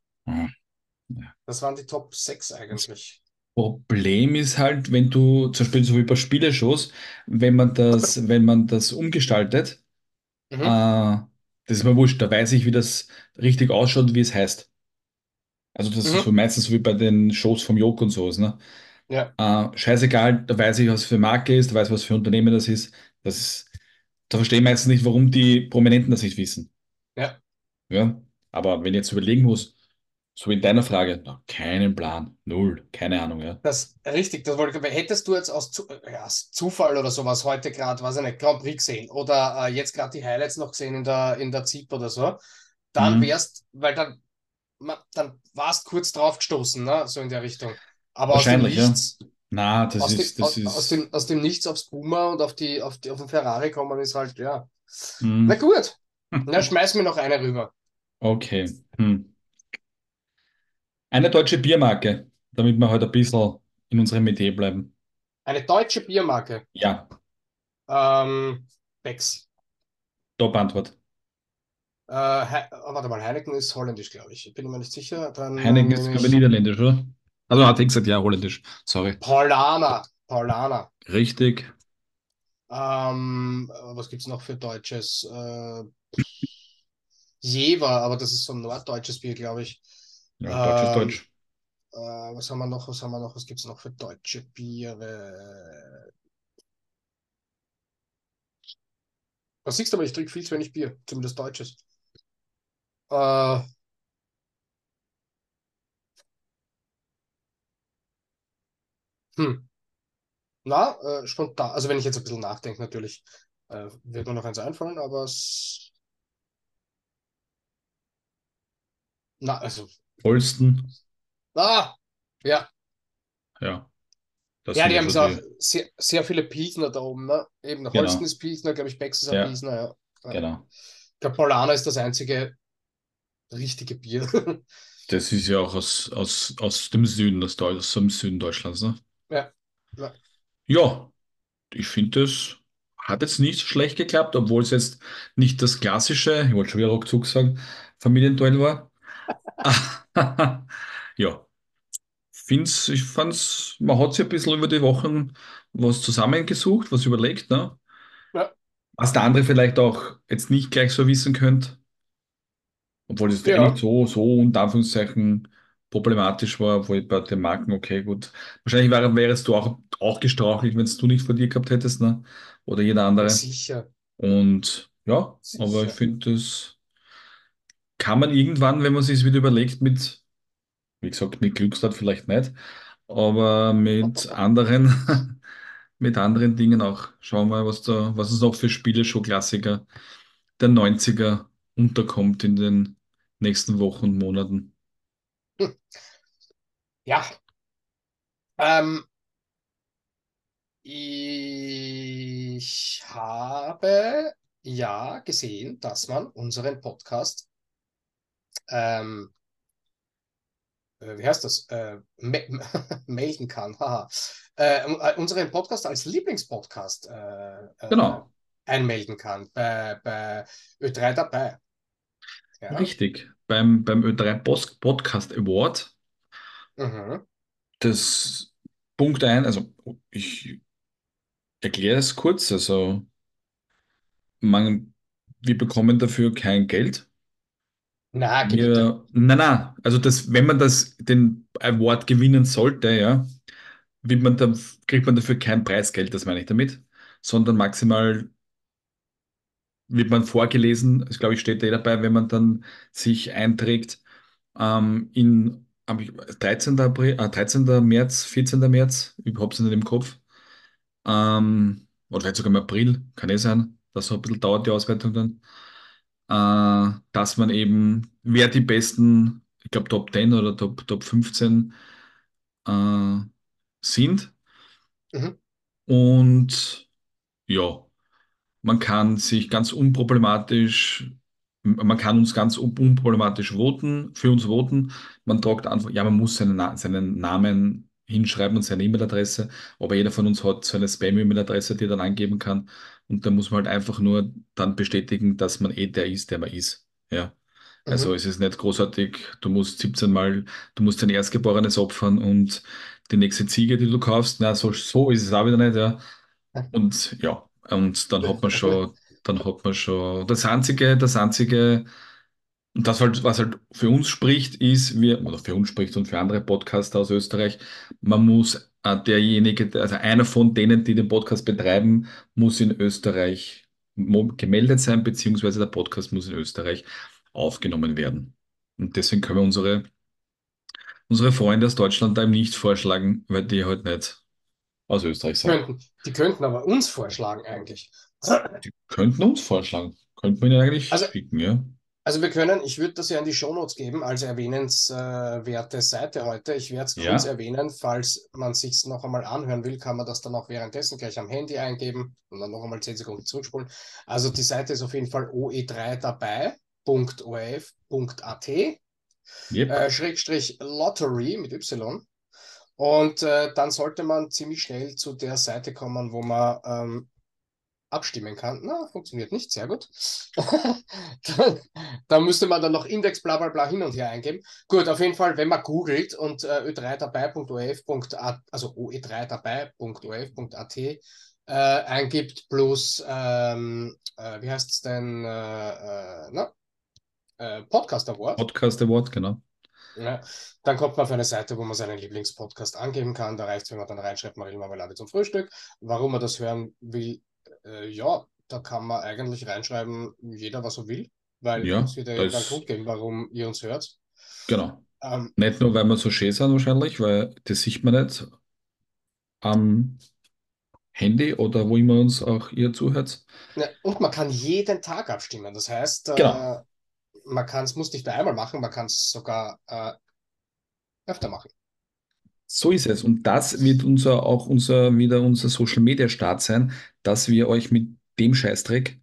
Das waren die Top sechs eigentlich. Problem ist halt, wenn du, zum Beispiel so wie bei Spieleshows, wenn man das, wenn man das umgestaltet, äh, Mhm, das ist mir wurscht, da weiß ich, wie das richtig ausschaut, wie es heißt. Also das ist so mhm, meistens so wie bei den Shows vom Joko und sowas, ne? ja, Äh, scheißegal, da weiß ich, was für Marke ist, da weiß ich, was für Unternehmen das ist. Das ist, da verstehe ich meistens nicht, warum die Prominenten das nicht wissen. ja. Ja? Aber wenn ich jetzt überlegen muss, so in deiner Frage, na, keinen Plan, null, keine Ahnung, ja. Das richtig, das wollte ich, aber hättest du jetzt aus, Zu, ja, aus Zufall oder sowas heute gerade, weiß ich nicht, Grand Prix gesehen oder äh, jetzt gerade die Highlights noch gesehen in der, in der Z I P oder so, dann Hm, wärst, weil dann, ma- dann warst kurz drauf gestoßen, ne? So in der Richtung. Aber aus dem wahrscheinlich, ja. Nichts, Na, das aus dem, ist, das aus, aus ist. dem, aus dem Nichts aufs Puma und auf die, auf die, auf den Ferrari kommen ist halt, ja. Hm. Na gut, na schmeiß mir noch eine rüber. Okay. Hm. Eine deutsche Biermarke, damit wir heute ein bisschen in unserem Metier bleiben. Eine deutsche Biermarke. Ja, Ähm, Becks. Top-Antwort. Äh, He oh, warte mal, Heineken ist holländisch, glaube ich. Ich bin mir nicht sicher. Dann äh, Heineken ist, nehme glaube ich, ich niederländisch, oder? Also hat er gesagt, ja, holländisch. Sorry. Paulaner. Paulaner. Richtig. Ähm, äh, was gibt es noch für Deutsches? Äh, Jever, aber das ist so ein norddeutsches Bier, glaube ich. Ja, Deutsch ist Ähm, Deutsch. Äh, was haben wir noch? Was haben wir noch? Was gibt es noch für deutsche Biere? Was siehst du, aber ich trinke viel zu wenig Bier, zumindest deutsches. Äh, hm. Na, äh, spontan. Also wenn ich jetzt ein bisschen nachdenke, natürlich äh, wird mir noch eins einfallen, aber es, na, also, Holsten, ah, ja. ja, das Ja, sind die ja haben schon so auch die, sehr, sehr viele Pilsner da oben, ne? Eben Holsten genau, ist Pilsner, glaube ich, Bex ist ein ja, Pilsner, ja. Ja. genau. Ich glaube, Paulaner ist das einzige richtige Bier. Das ist ja auch aus, aus, aus dem Süden, aus, Deu- aus dem Süden Deutschlands, ne? Ja. Ja. Ja, ich finde, das hat jetzt nicht so schlecht geklappt, obwohl es jetzt nicht das klassische, ich wollte schon wieder ruckzuck sagen, Familienduell war. Ja, find's, ich fand's, man hat sich ein bisschen über die Wochen was zusammengesucht, was überlegt, ne? Ja. Was der andere vielleicht auch jetzt nicht gleich so wissen könnte, obwohl es eh nicht Ja. so, so unter Anführungszeichen problematisch war, obwohl bei den Marken, okay, gut. Wahrscheinlich wär, wärst du auch, auch gestrauchelt, wenn es du nicht vor dir gehabt hättest, ne? Oder jeder Ja, andere. sicher. Und ja, aber ich Sicher. finde, das kann man irgendwann, wenn man sich wieder überlegt, mit, wie gesagt, mit Glücksrad vielleicht nicht, aber mit anderen, mit anderen Dingen auch. Schauen wir mal, was da, was es noch für Spiele, schon Klassiker der Neunziger unterkommt in den nächsten Wochen und Monaten. Hm. Ja. Ähm, ich habe ja gesehen, dass man unseren Podcast ähm, äh, wie heißt das, äh, me melden kann, haha, äh, äh, unseren Podcast als Lieblingspodcast äh, äh, Genau, einmelden kann bei, bei Ö drei dabei. Ja? richtig. Beim, beim Ö drei Post Podcast Award, Mhm. das Punkt ein, also ich erkläre es kurz, also man, wir bekommen dafür kein Geld. Na, geh bitte. Wir, na, na, also das, wenn man das, den Award gewinnen sollte, ja, wird man da, kriegt man dafür kein Preisgeld, das meine ich damit, sondern maximal wird man vorgelesen, das glaube ich steht eh dabei, wenn man dann sich einträgt, ähm, in am dreizehnten April, äh, dreizehnten März, vierzehnten März, überhaupt nicht im Kopf, ähm, oder vielleicht sogar im April, kann eh sein, dass so ein bisschen dauert die Auswertung dann, äh, dass man eben, wer die besten, ich glaube Top zehn oder Top, Top fünfzehn äh, sind. Mhm. Und ja, man kann sich ganz unproblematisch, man kann uns ganz un- unproblematisch voten, für uns voten. Man tragt einfach, ja, man muss seinen, Na- seinen Namen hinschreiben und seine E-Mail-Adresse, aber jeder von uns hat so eine Spam-E-Mail-Adresse, die er dann eingeben kann. Und da muss man halt einfach nur dann bestätigen, dass man eh der ist, der man ist. Ja. Also Mhm. es ist nicht großartig, du musst siebzehn Mal, du musst dein Erstgeborenes opfern und die nächste Ziege, die du kaufst, na, so, so ist es auch wieder nicht, ja. Und ja, und dann hat man schon, dann hat man schon, das einzige, das einzige, und das halt, was halt für uns spricht, ist, wir, oder für uns spricht und für andere Podcaster aus Österreich, man muss äh, derjenige, der- also einer von denen, die den Podcast betreiben, muss in Österreich mo- gemeldet sein, beziehungsweise der Podcast muss in Österreich aufgenommen werden. Und deswegen können wir unsere, unsere Freunde aus Deutschland da eben nicht vorschlagen, weil die halt nicht aus Österreich sind. Könnten. Die könnten aber uns vorschlagen eigentlich. Könnten uns vorschlagen. Könnte man ja eigentlich Also schicken, ja. Also wir können, ich würde das ja in die Shownotes geben als erwähnenswerte Seite heute. Ich werde es kurz Ja, erwähnen, falls man sich noch einmal anhören will, kann man das dann auch währenddessen gleich am Handy eingeben und dann noch einmal zehn Sekunden zurückspulen. Also die Seite ist auf jeden Fall o e drei dabei.of.at, äh, yep. Schrägstrich Lottery mit Y. Und äh, dann sollte man ziemlich schnell zu der Seite kommen, wo man ähm, abstimmen kann. Na, funktioniert nicht, sehr gut. da, da müsste man dann noch Index bla bla bla hin und her eingeben. Gut, auf jeden Fall, wenn man googelt und äh, ö drei dabei.of.at, also o e drei dabei.of.at äh, eingibt, plus, ähm, äh, wie heißt es denn, äh, äh, na, äh, Podcast Award, Podcast Award, genau. Ja. Dann kommt man auf eine Seite, wo man seinen Lieblingspodcast angeben kann. Da reicht es, wenn man dann reinschreibt, Marilla Marmelade zum Frühstück. Warum man das hören will, äh, ja, da kann man eigentlich reinschreiben, jeder, was er will, weil Ja, es wird ja da irgendeinen Grund ist, geben, warum ihr uns hört. genau. Ähm, Nicht nur, weil wir so schön sind wahrscheinlich, weil das sieht man nicht am Handy oder wo immer uns auch ihr zuhört. ja, und man kann jeden Tag abstimmen. Das heißt, Genau. äh, man kann es, muss nicht nur einmal machen, man kann es sogar äh, öfter machen. So ist es. Und das wird unser, auch unser, wieder unser Social Media Start sein, dass wir euch mit dem Scheißdreck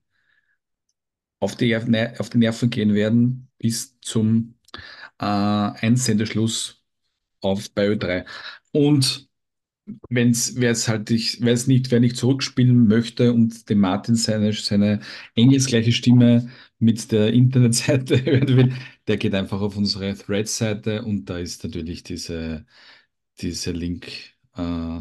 auf die, Ner- auf die Nerven gehen werden bis zum äh, Einsendeschluss auf bei Ö drei. Und wenn's, wer es halt nicht, wer es nicht, wer nicht zurückspielen möchte und dem Martin seine, seine engelsgleiche Stimme mit der Internetseite hören will, der geht einfach auf unsere Threads-Seite und da ist natürlich diese, diese Link äh,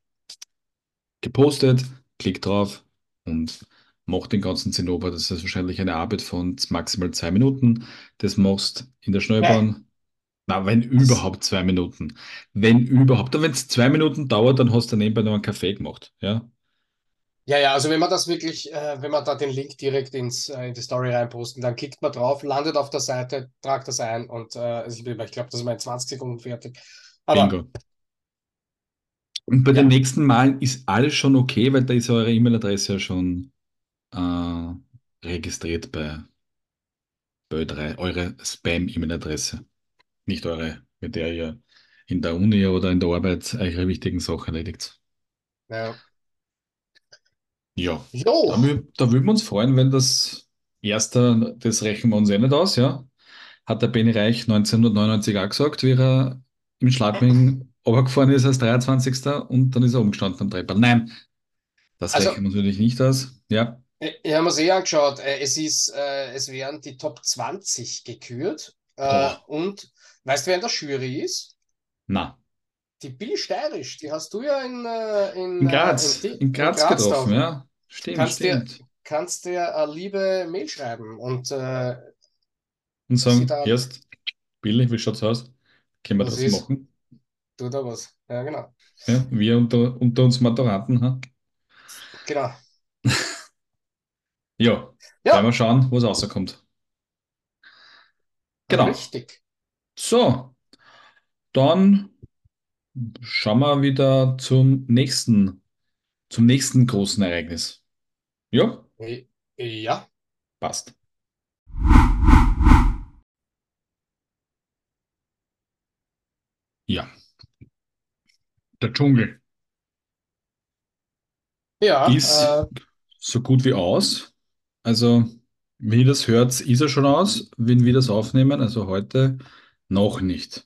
gepostet, klickt drauf und macht den ganzen Zinnober. Das ist wahrscheinlich eine Arbeit von maximal zwei Minuten. Das machst in der Bäh, Schnellbahn. Na, wenn das, überhaupt zwei Minuten. Wenn überhaupt. Und wenn es zwei Minuten dauert, dann hast du nebenbei noch einen Kaffee gemacht. Ja, ja, ja, also wenn man das wirklich, äh, wenn man da den Link direkt ins, äh, in die Story reinposten, dann klickt man drauf, landet auf der Seite, tragt das ein und äh, also ich, ich glaube, das ist mal in zwanzig Sekunden fertig. Aber Bingo. Und bei den ja, nächsten Malen ist alles schon okay, weil da ist eure E-Mail-Adresse ja schon äh, registriert bei, bei Ö drei, eure Spam-E-Mail-Adresse. Nicht eure, mit der ihr in der Uni oder in der Arbeit eure wichtigen Sachen erledigt. ja. Ja, Jo, da, wü- da würden wir uns freuen, wenn das erste, das rechnen wir uns eh nicht aus, ja. Hat der Benny Reich neunzehnhundertneunundneunzig auch gesagt, wie er im Schladming runtergefahren ist als dreiundzwanzigster und dann ist er umgestanden am Treppal. Nein, das also rechnen wir uns natürlich nicht aus. Ja. äh, ich habe mir es eh angeschaut, äh, es ist, äh, es werden die Top zwanzig gekürt äh, Boah, und weißt du, wer in der Jury ist? na. Die Billy Steirisch, die hast du ja in, äh, in, In äh, in, Graz, Di- in in Graz Graz getroffen, getroffen. ja. Stimmt, Kannst dir, stimmt. kannst dir eine liebe Mail schreiben und äh, Und sie sagen, dann, erst, Billy, wie schaut's aus? Können wir was das ist, machen? tu da was. Ja, genau. Ja, wir unter, unter uns Maturanten, ha? Genau. Ja, werden wir Ja, schauen, was rauskommt. Genau. richtig. So, dann schauen wir wieder zum nächsten, zum nächsten großen Ereignis. Ja, Äh, Ja, passt. Ja, der Dschungel ist ja, äh, so gut wie aus. Also, wie ihr das hört, ist er schon aus. Wenn wir das aufnehmen, also heute, noch nicht.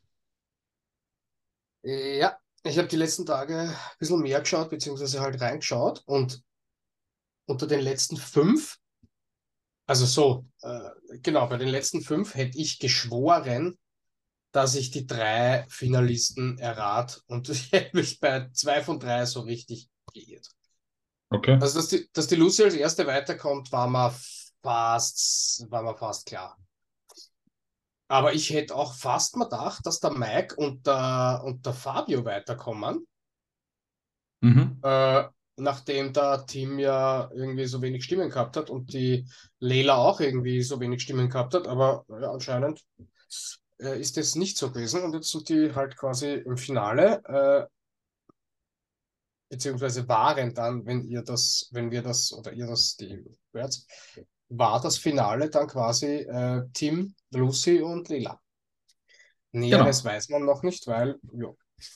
ja. Ich habe die letzten Tage ein bisschen mehr geschaut, beziehungsweise halt reingeschaut und unter den letzten fünf, also so, äh, genau, bei den letzten fünf hätte ich geschworen, dass ich die drei Finalisten errat und ich hätte mich bei zwei von drei so richtig geirrt. Okay. Also, dass die, dass die Lucy als erste weiterkommt, war mir fast, war mir fast klar. Aber ich hätte auch fast mal gedacht, dass der Mike und der, und der Fabio weiterkommen, Mhm. äh, nachdem der Team ja irgendwie so wenig Stimmen gehabt hat und die Leila auch irgendwie so wenig Stimmen gehabt hat. Aber ja, anscheinend äh, ist das nicht so gewesen und jetzt sind die halt quasi im Finale. Äh, beziehungsweise waren dann, wenn ihr das, wenn wir das oder ihr das die hört, war das Finale dann quasi äh, Team Lucy und Lila. Näheres Genau, weiß man noch nicht, weil, ja.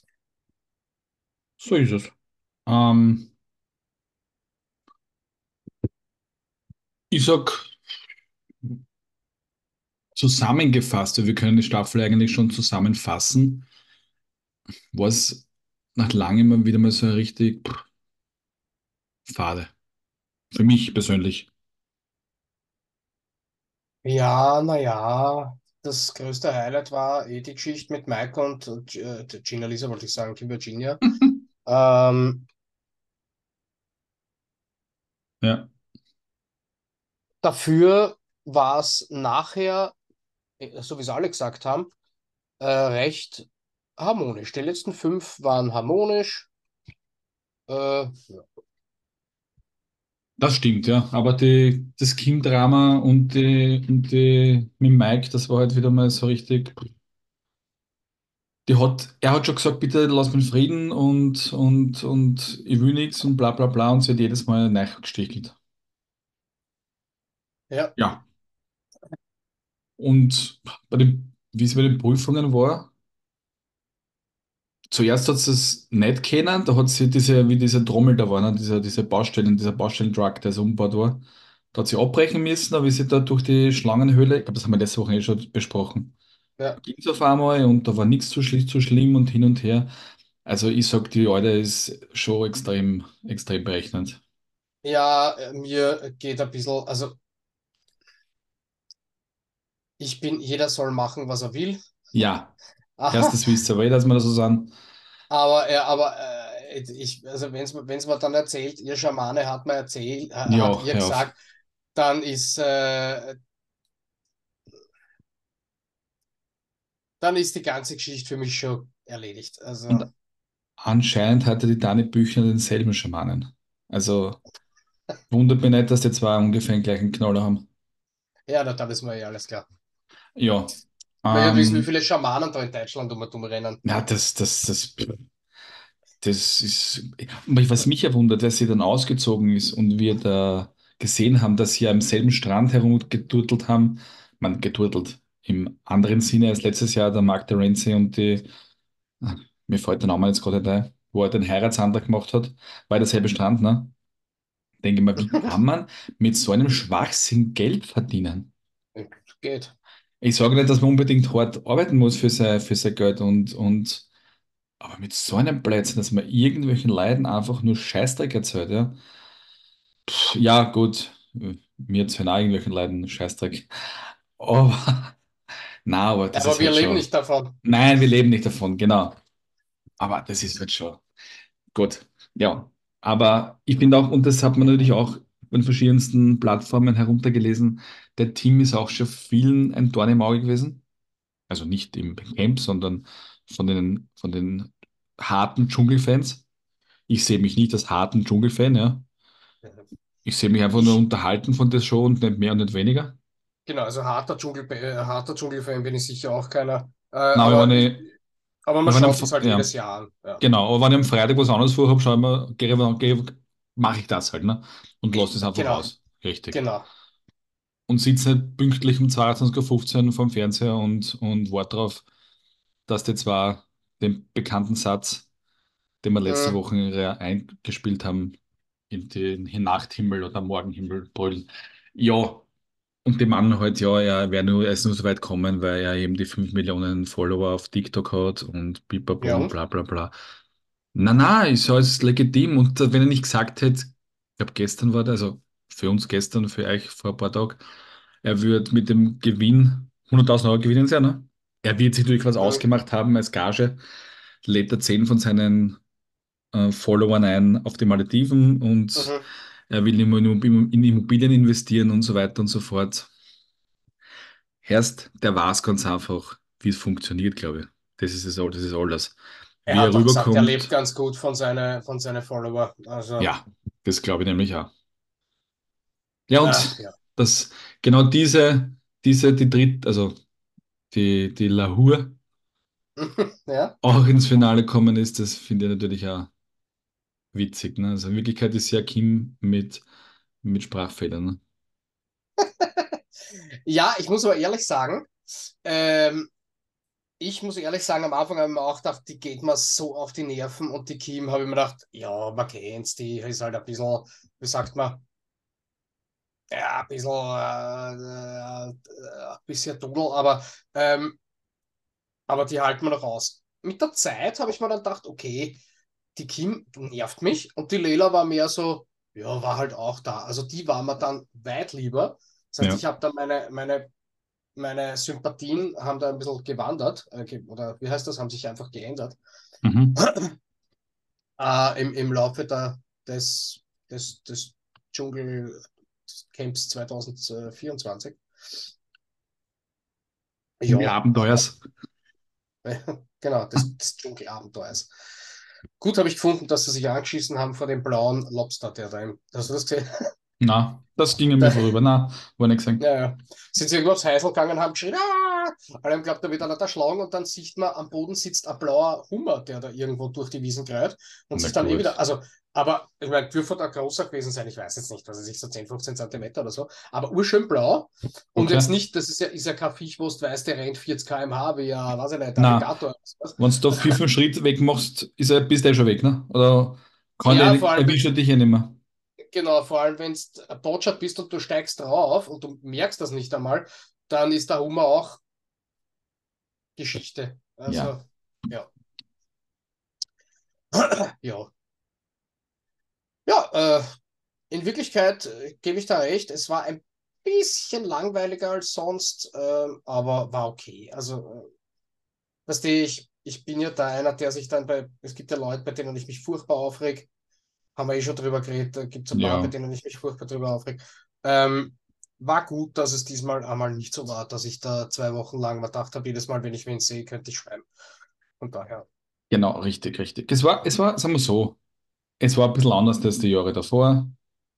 so ist es. Ähm, ich sag zusammengefasst, weil wir können die Staffel eigentlich schon zusammenfassen, war es nach langem mal wieder mal so richtig pff, fade. Für mich persönlich. Ja, naja, das größte Highlight war eh die Geschichte mit Mike und äh, Gina Lisa, wollte ich sagen, Kim Virginia. Ähm, Ja. dafür war es nachher, äh, so wie es alle gesagt haben, Äh, recht harmonisch. Die letzten fünf waren harmonisch. Äh, Das stimmt, ja. Aber die, das Kim-Drama und die, und die mit Mike, das war halt wieder mal so richtig. Die hat, er hat schon gesagt, bitte lass mich in Frieden und, und, und ich will nichts und bla bla bla und sie hat jedes Mal nachgestichelt. ja, Ja. Und bei dem, wie es bei den Prüfungen war, zuerst hat sie es nicht kennen, da hat sie diese, wie diese Trommel da war, ne, diese, diese Baustellen, dieser Baustellentruck, der so umgebaut war, da hat sie abbrechen müssen, aber wie sie da durch die Schlangenhöhle, ich glaube, das haben wir letzte Woche eh schon besprochen, ja. ging es auf einmal und da war nichts zu, schli zu schlimm und hin und her. Also ich sag, die Alte ist schon extrem, extrem berechnend. Ja, äh, mir geht ein bisschen, also ich bin, jeder soll machen, was er will. Ja, Aha, erstes wisst ihr, weil, dass wir da so sagen, aber, äh, aber äh, ich, also wenn es wenn es mir dann erzählt, ihr Schamane hat mir erzählt, äh, hat ja, ihr hör auf. gesagt, dann ist, äh, dann ist die ganze Geschichte für mich schon erledigt. Also, Und anscheinend hatte die Dani Büchner denselben Schamanen. Also wundert mich nicht, dass die zwei ungefähr den gleichen Knoller haben. ja, da, dann ist mir ja alles klar. Ja, Ich möchte wissen, wie ähm, viele Schamanen da in Deutschland um und um rennen. ja, das, das, das, das ist, was mich ja wundert, dass sie dann ausgezogen ist und wir da gesehen haben, dass sie ja am selben Strand herumgeturtelt haben, man geturtelt, im anderen Sinne als letztes Jahr der Mark Terenzi und die, mir fällt der Name jetzt gerade nicht ein, wo er den Heiratsantrag gemacht hat, war derselbe Strand, ne? Denke mal, wie kann man mit so einem Schwachsinn Geld verdienen? Geht. Ich sage nicht, dass man unbedingt hart arbeiten muss für sein, für sein Geld und, und aber mit so einem Blödsinn, dass man irgendwelchen Leuten einfach nur Scheißdreck erzählt, ja. Pff, ja, gut, mir erzählen auch irgendwelchen Leuten Scheißdreck. Aber, na, aber Ja, das aber ist wir halt leben schon. nicht davon. Nein, wir leben nicht davon, genau. Aber das ist halt schon. Gut, ja. Aber ich finde auch, und das hat man natürlich auch in verschiedensten Plattformen heruntergelesen, der Team ist auch schon vielen ein Dorn im Auge gewesen. Also nicht im Camp, sondern von den, von den harten Dschungelfans. Ich sehe mich nicht als harten Dschungelfan, ja. Ich sehe mich einfach nur Ich, unterhalten von der Show und nicht mehr und nicht weniger. genau, also harter Dschungel, äh, harter Dschungelfan bin ich sicher auch keiner. Äh, Na, aber aber wenn ich, ich, aber man wenn schaut ich sich am, halt ja, jedes Jahr an. Ja. genau, aber wenn ich am Freitag was anderes vorhabe, schau ich mir, gehe, gehe, mache ich das halt, ne? Und lasse es Ich, einfach genau, aus. Richtig. genau. Und sitze nicht pünktlich um zweiundzwanzig Uhr fünfzehn vorm Fernseher und, und warte darauf, dass die zwei den bekannten Satz, den wir letzte Mm, Woche ja eingespielt haben, in den Nachthimmel oder Morgenhimmel brüllen. Ja, und dem Mann halt, ja, er wäre nur, er ist nur so weit kommen, weil er eben die fünf Millionen Follower auf TikTok hat und pipapo ja und und? bla bla bla. Na, na, ist alles legitim. Und wenn er nicht gesagt hätte, ich glaube, gestern war das, also für uns gestern, für euch vor ein paar Tagen, er wird mit dem Gewinn hunderttausend Euro gewinnen sein, ne? Er wird sich natürlich was Mm, ausgemacht haben als Gage, lädt er zehn von seinen äh, Followern ein auf die Malediven und mhm. er will immer nur in Immobilien investieren und so weiter und so fort. Erst, der weiß ganz einfach, wie es funktioniert, glaube ich. Das ist es all, das ist alles. Er Wie er hat doch gesagt, er lebt rüberkommt, ganz gut von seinen von seine Follower. Also, ja, das glaube ich nämlich auch. Ja, ach und ja. das, genau diese, diese, die dritt, also die, die Lahur Ja. auch ins Finale kommen ist, das finde ich natürlich auch witzig. Ne? Also in Wirklichkeit ist ja Kim mit, mit Sprachfehlern. Ne? Ja, ich muss aber ehrlich sagen, ähm, ich muss ehrlich sagen, am Anfang habe ich mir auch gedacht, die geht mir so auf die Nerven und die Kim habe ich mir gedacht, ja, man kennt's, die ist halt ein bisschen, wie sagt man, ja, ein bisschen, äh, äh, ein bisschen Dudel, aber, ähm, aber die halten wir noch aus. Mit der Zeit habe ich mir dann gedacht, okay, die Kim nervt mich und die Leila war mehr so, ja, war halt auch da. Also die war mir dann weit lieber. Das heißt, Ja. ich habe dann meine, meine, meine Sympathien haben da ein bisschen gewandert, äh, ge- oder wie heißt das, haben sich einfach geändert Mhm. äh, im, im Laufe der, des, des, des Dschungelcamps zwanzig vierundzwanzig. Ja, aber Dschungelabenteuers. Genau, des, des Dschungelabenteuers. Gut habe ich gefunden, dass sie sich angeschissen haben vor dem blauen Lobster, der da im. Hast du das gesehen? Na, das ging an mir Da, vorüber. Na, war nicht gesehen. ja, ja. Sind sie irgendwo aufs Heisel gegangen, haben geschrien, ah! Alle haben glaubt, da wird einer erschlagen und dann sieht man, am Boden sitzt ein blauer Hummer, der da irgendwo durch die Wiesen greift und Na sich dann eh wieder, gut. also, aber ich meine, dürfte da größer gewesen sein, ich weiß jetzt nicht, was weiß ich, so zehn, fünfzehn Zentimeter oder so, aber urschön blau und Okay. jetzt nicht, das ist ja, ist ja kein Viech, wo du weißt, der rennt vierzig Kilometer pro Stunde wie ein, weiß ich nicht, Na, Alligator oder sowas. wenn du da vier, fünf Schritt weg machst, ist er, bist du eh schon weg, ne? Oder kann der, Ja, vor allem, erwischt er dich eh nicht mehr. genau, vor allem, wenn du botschert bist und du steigst drauf und du merkst das nicht einmal, dann ist der Hummer auch Geschichte. Ja, Also, ja. Ja, ja äh, in Wirklichkeit äh, gebe ich da recht. Es war ein bisschen langweiliger als sonst, ähm, aber war okay. Also, äh, weißt du, ich, ich bin ja da einer, der sich dann bei, es gibt ja Leute, bei denen ich mich furchtbar aufreg, haben wir eh schon drüber geredet, da gibt es ein paar, bei ja. denen ich mich furchtbar drüber aufreg. Ähm, war gut, dass es diesmal einmal nicht so war, dass ich da zwei Wochen lang mal gedacht habe, jedes Mal, wenn ich wen sehe, könnte ich schreiben. Von daher. Genau, richtig, richtig. Es war, es war, sagen wir so, es war ein bisschen anders als die Jahre davor.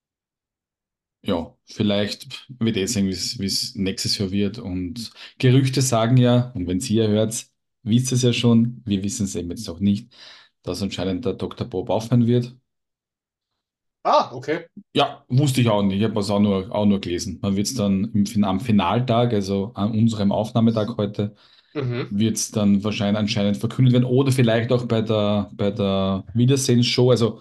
Ja, vielleicht wird eh sehen, wie es wie es nächstes Jahr wird. Und Gerüchte sagen ja, und wenn Sie ja hört, wisst ihr es ja schon, wir wissen es eben jetzt noch nicht, dass anscheinend der Doktor Bob aufhören wird. Ah, okay. Ja, wusste ich auch nicht. Ich habe es auch nur, auch nur gelesen. Man wird es dann im, Fin- am Finaltag, also an unserem Aufnahmetag heute, Mhm. wird es dann wahrscheinlich anscheinend verkündet werden oder vielleicht auch bei der, bei der Wiedersehensshow. Also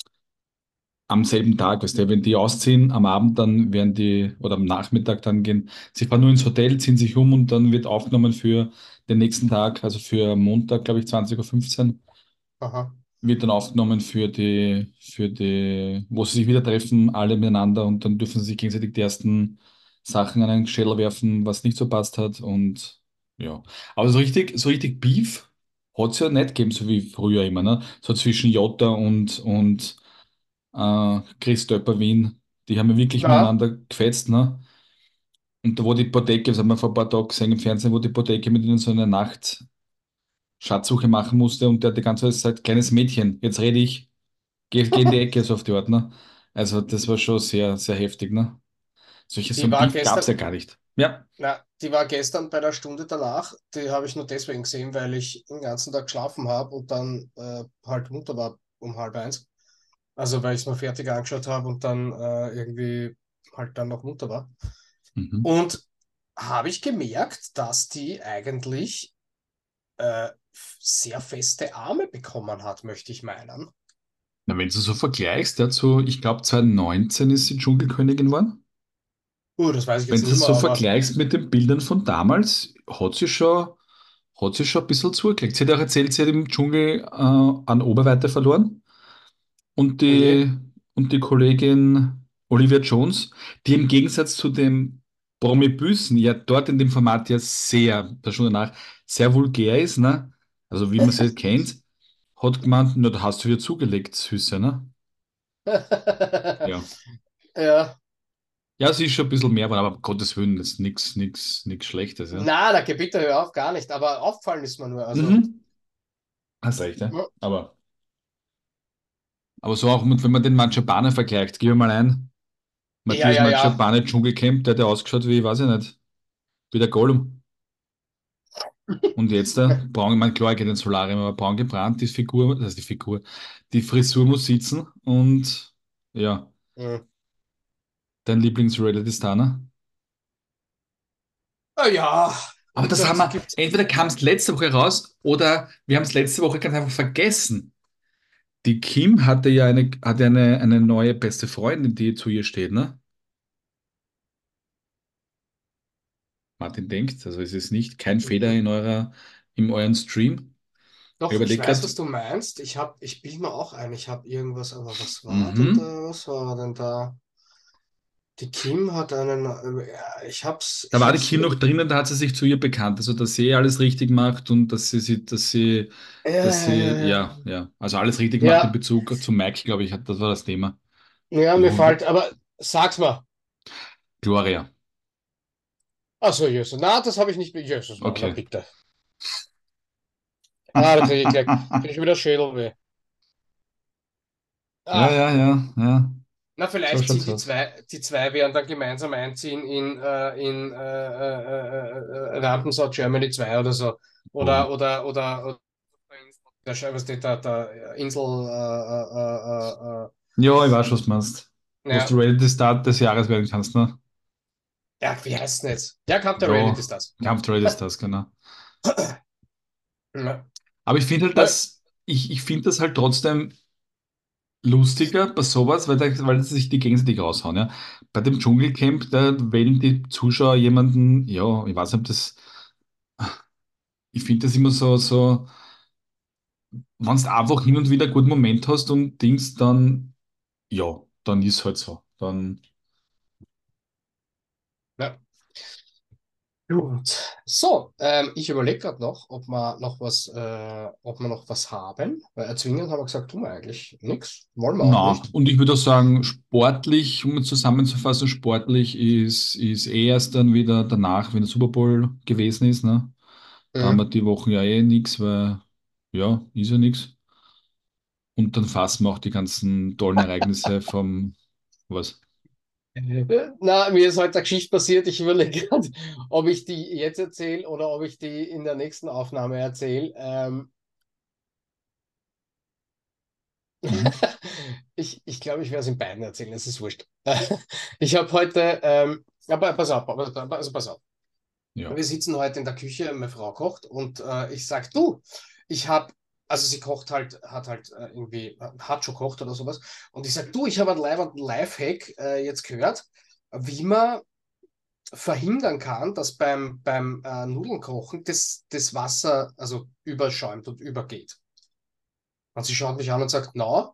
am selben Tag, weißt du, wenn die ausziehen, am Abend dann werden die, oder am Nachmittag dann gehen, sie fahren nur ins Hotel, ziehen sich um und dann wird aufgenommen für den nächsten Tag, also für Montag, glaube ich, zwanzig Uhr fünfzehn, Aha. wird dann aufgenommen für die, für die, wo sie sich wieder treffen, alle miteinander und dann dürfen sie sich gegenseitig die ersten Sachen an den Schädel werfen, was nicht so passt hat und ja. Aber so richtig, so richtig Beef hat es ja nicht gegeben, so wie früher immer, ne? So zwischen Jota und, und äh, Chris Döpper-Wien, die haben ja wirklich Na, miteinander gefetzt, ne? Und da wo die Bodecke, das haben wir vor ein paar Tagen gesehen im Fernsehen, wo die Bodecke mit ihnen so eine Nacht Schatzsuche machen musste und der hat die ganze Zeit gesagt, kleines Mädchen, jetzt rede ich, geh, geh in die Ecke, so auf die Art, ne? Also das war schon sehr, sehr heftig, ne? Solche, so die ein war Beef gab es gestern, ja gar nicht. Ja. na, die war gestern bei der Stunde danach. Die habe ich nur deswegen gesehen, weil ich den ganzen Tag geschlafen habe und dann äh, halt munter war um halb eins. Also weil ich es mir fertig angeschaut habe und dann äh, irgendwie halt dann noch munter war. Mhm. Und habe ich gemerkt, dass die eigentlich äh, sehr feste Arme bekommen hat, möchte ich meinen. Na, wenn du so vergleichst, dazu, ich glaube zwanzig neunzehn ist sie Dschungelkönigin geworden. Uh, das weiß ich Wenn jetzt du nicht es mehr, so aber vergleichst mit den Bildern von damals, hat sie schon, hat sie schon ein bisschen zugelegt. Sie hat auch erzählt, sie hat im Dschungel äh, an Oberweite verloren. Und oh je. die, und die Kollegin Olivia Jones, die im Gegensatz zu dem Promi Büßen ja dort in dem Format ja sehr, da schon danach, sehr vulgär ist, ne? Also wie man sie kennt, hat gemeint, na, da hast du wieder zugelegt, Süße, ne? Ja. Ja. Ja, sie ist schon ein bisschen mehr, aber um Gottes Willen, das ist nichts, nichts, nichts Schlechtes, ja. Na, da bitte hör auf, gar nicht. Aber auffallen ist mir nur. Also, Mhm. Hast recht, ja. Aber, aber so auch, mit- wenn man den Mangiapane vergleicht, gib mir mal ein, ja, Matthias ja, ja. Mangiapane Dschungelcamp, der hat ja ausgeschaut wie, weiß ich nicht, wie der Gollum. Und jetzt, äh, braun, ich meine, klar, er geht ins Solarium, aber braun gebrannt, die Figur, das heißt die Figur, die Frisur muss sitzen und ja, Hm. dein Lieblings-Reality-Star, ne? Ah, ja, Aber wie das haben gesagt, wir, gibt's. entweder kam es letzte Woche raus oder wir haben es letzte Woche ganz einfach vergessen. Die Kim hatte ja eine, hatte eine, eine neue beste Freundin, die zu ihr steht, ne? Martin denkt, also es ist nicht kein Fehler Mhm. in eurer, in euren Stream. Ich Doch, ich überlege weiß, gerade, was du meinst. Ich hab, ich bilde mir auch ein, ich habe irgendwas, aber was war denn mhm. da? Was war denn da? Die Kim hat einen, äh, ja, ich hab's, Da ich war die hab's Kim noch irgendwie. drinnen, da hat sie sich zu ihr bekannt, also dass sie eh alles richtig macht und dass sie, sie dass sie, Ja, dass ja, sie, ja, ja. ja, ja, also alles richtig macht in Ja, Bezug zu Mike, glaube ich, hat- das war das Thema. ja, mir Ja, fällt, aber sag's mal. Gloria, Achso, Jesus. Na, das habe ich nicht. Jesus, na, na okay. bitte. Ah, da kriege ich gleich, krieg ich wieder Schädelweh. Ja, Ah, ja, ja, ja. na, So vielleicht ziehen schaut's die aus. zwei, die zwei werden dann gemeinsam einziehen in, äh, in äh, äh, äh, äh, Rampensau Germany zwei oder so. Boah. Oder, oder, oder, oder der, Sch- was steht da, der Insel, äh, äh, äh, äh, Ja, ich weiß schon, was du meinst. Wo ja, du Reality Start des Jahres werden kannst, ne? ja, wie heißt denn jetzt? Ja, Kampf der Ja, Reality Stars. Kampf der Reality Stars, genau. Ja. Aber ich finde halt, Na, dass, ich, ich finde das halt trotzdem lustiger bei sowas, weil, da, weil sie sich die gegenseitig raushauen, ja. Bei dem Dschungelcamp, da wählen die Zuschauer jemanden, ja, ich weiß nicht, ob das, ich finde das immer so, so, wenn du einfach hin und wieder einen guten Moment hast und Dings, dann, ja, dann ist halt so. Dann, ja. Gut. So, ähm, ich überlege gerade noch, ob wir noch was, äh, ob wir noch was haben. Weil erzwingen haben wir gesagt, tun wir eigentlich nichts. Wollen wir auch na, nicht. und ich würde auch sagen, sportlich, um es zusammenzufassen, sportlich ist, ist eh erst dann wieder danach, wenn der Super Bowl gewesen ist, ne? Da haben wir Mhm. die Wochen ja eh nichts, weil, ja, ist ja nichts. Und dann fassen wir auch die ganzen tollen Ereignisse vom, was? Na, mir ist heute eine Geschichte passiert. Ich überlege gerade, ob ich die jetzt erzähle oder ob ich die in der nächsten Aufnahme erzähle. Ähm, Mhm. ich ich glaube, ich werde es in beiden erzählen. Es ist wurscht. Ich habe heute, ähm, aber pass auf, also pass auf. Ja. Wir sitzen heute in der Küche, meine Frau kocht und äh, ich sag, du, ich habe, also sie kocht halt, hat halt äh, irgendwie, hat schon kocht oder sowas. Und ich sag, du, ich habe einen leibenden Lifehack äh, jetzt gehört, wie man verhindern kann, dass beim, beim äh, Nudeln kochen das, das Wasser also überschäumt und übergeht. Und sie schaut mich an und sagt, na,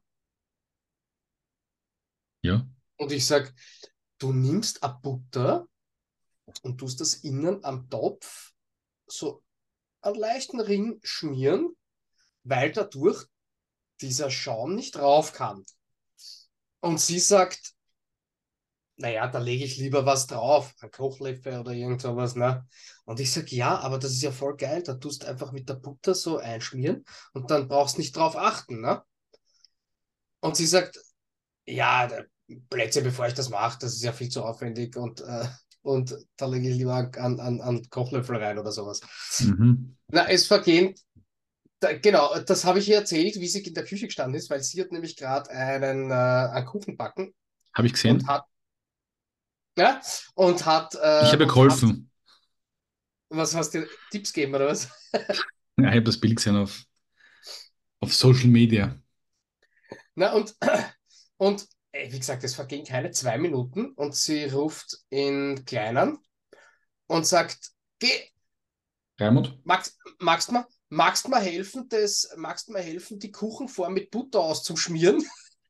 Ja. und ich sag, du nimmst eine Butter und tust das innen am Topf so einen leichten Ring schmieren, weil dadurch dieser Schaum nicht rauf kann. Und sie sagt, naja, da lege ich lieber was drauf, ein Kochlöffel oder irgend sowas, ne? Und ich sage, ja, aber das ist ja voll geil, da tust du einfach mit der Butter so einschmieren und dann brauchst du nicht drauf achten, ne? Und sie sagt, ja, der Plätze, bevor ich das mache, das ist ja viel zu aufwendig und, äh, und da lege ich lieber an, an, an Kochlöffel rein oder sowas. Mhm. Na, es vergehen, da, genau, das habe ich ihr erzählt, wie sie in der Küche gestanden ist, weil sie hat nämlich gerade einen, äh, einen Kuchen backen Habe ich und gesehen. hat, ja, und hat, Ich äh, habe ja und hat, geholfen. was hast du, Tipps geben oder was? Ja, ich habe das Bild gesehen auf, auf Social Media. Na, und, und ey, wie gesagt, es vergehen keine zwei Minuten und sie ruft in Kleinern und sagt, geh, Raimund? magst, magst mal, magst mal helfen, das, magst mal helfen, die Kuchenform mit Butter auszuschmieren?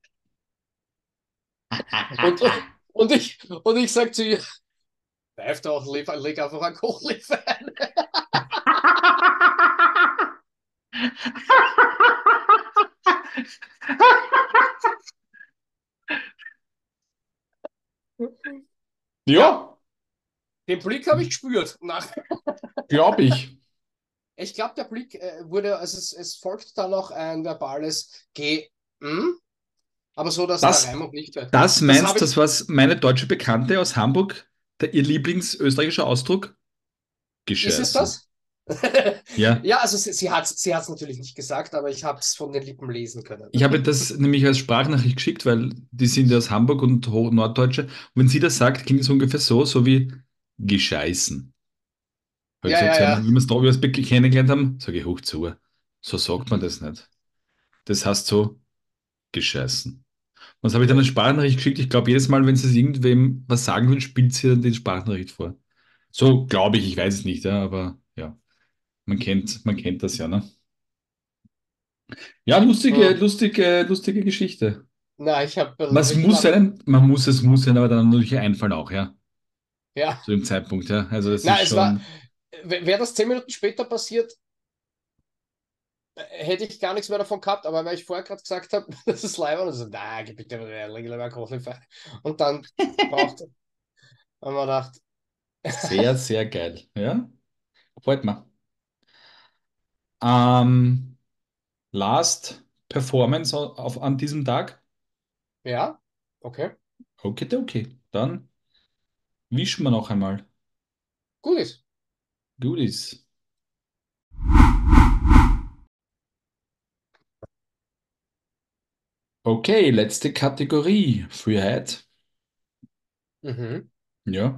Und, und ich, und ich sag zu ihr, bleib doch, leg, leg einfach einen Kochlöffel ein. Ja, Ja, den Blick habe ich gespürt. Nach, glaube ich. ich glaube, der Blick äh, wurde, also es, es folgt dann noch ein verbales G, hm? Aber so, dass der Das, Reimung nicht hört. das Das meinst, habe das ich, was meine deutsche Bekannte aus Hamburg, der ihr Lieblingsösterreichischer Ausdruck? ist es Gescheißen. das? Ja, Ja, also sie, sie hat es sie hat's natürlich nicht gesagt, aber ich habe es von den Lippen lesen können. ich habe das nämlich als Sprachnachricht geschickt, weil die sind ja aus Hamburg und Ho- Norddeutsche. Und wenn sie das sagt, klingt es ungefähr so, so wie gescheißen. Habe ich Ja, gesagt, ja, hör mal, ja. wie wir es da wie wir es wirklich kennengelernt haben, sage ich hoch zu. So sagt man das nicht. Das heißt so gescheißen. Und das habe ich dann eine Sprachnachricht geschickt. Ich glaube, jedes Mal, wenn sie es irgendwem was sagen will, spielt sie dann die Sprachnachricht vor. So glaube ich, ich weiß es nicht, ja, aber ja, man kennt, man kennt das ja, ne? Ja, lustige, Hm. lustige, lustige Geschichte. Na, ich habe Was ich muss hab, sein? Man muss es muss sein, aber dann natürlich einfallen auch, ja. ja. Zu dem Zeitpunkt, ja. Also das ist Na, es war, schon. wäre das zehn Minuten später passiert, äh, hätte ich gar nichts mehr davon gehabt, aber weil ich vorher gerade gesagt habe, das ist live und so, na, gib bitte leg lieber einen Kochlöffel. Und dann braucht, haben wir gedacht, Sehr, sehr geil. Ja, freut mich. Ähm, Last Performance auf, an diesem Tag? Ja, okay. Okay, okay. Dann wischen wir noch einmal. Gut ist. Goodies. Okay, letzte Kategorie. Freiheit. Mhm. Ja.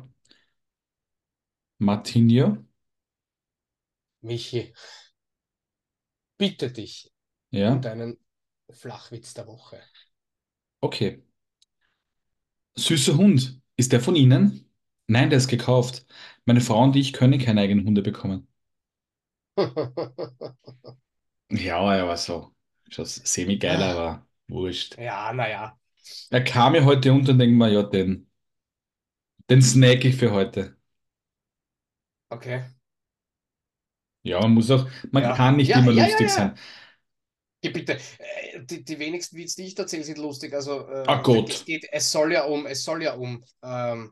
Martinho. Michi, bitte dich um Ja. deinen Flachwitz der Woche. Okay. Süßer Hund. Ist der von Ihnen? Nein, der ist gekauft. Meine Frau und ich können keine eigenen Hunde bekommen. Ja, er war so. Schon semi-geil, aber wurscht. Ja, naja. Er kam ja heute unter und denkt mir, ja, den, den snack ich für heute. Okay. Ja, man muss auch, man Ja. kann nicht Ja, immer ja, ja, lustig ja. sein. Ja, bitte. Äh, Die, die wenigsten Witze, die ich erzähle, sind lustig. Also Ah äh, es Gott. geht, es soll ja um, es soll ja um, ähm,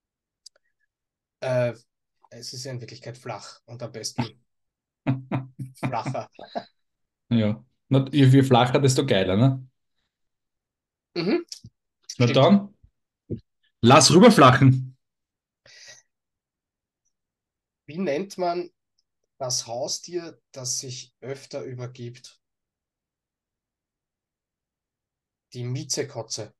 äh, es ist ja in Wirklichkeit flach und am besten flacher. Ja. Na, je je flacher, desto geiler, ne? Mhm, Na stimmt. dann, lass rüberflachen. Wie nennt man das Haustier, das sich öfter übergibt? Die Miezekotze.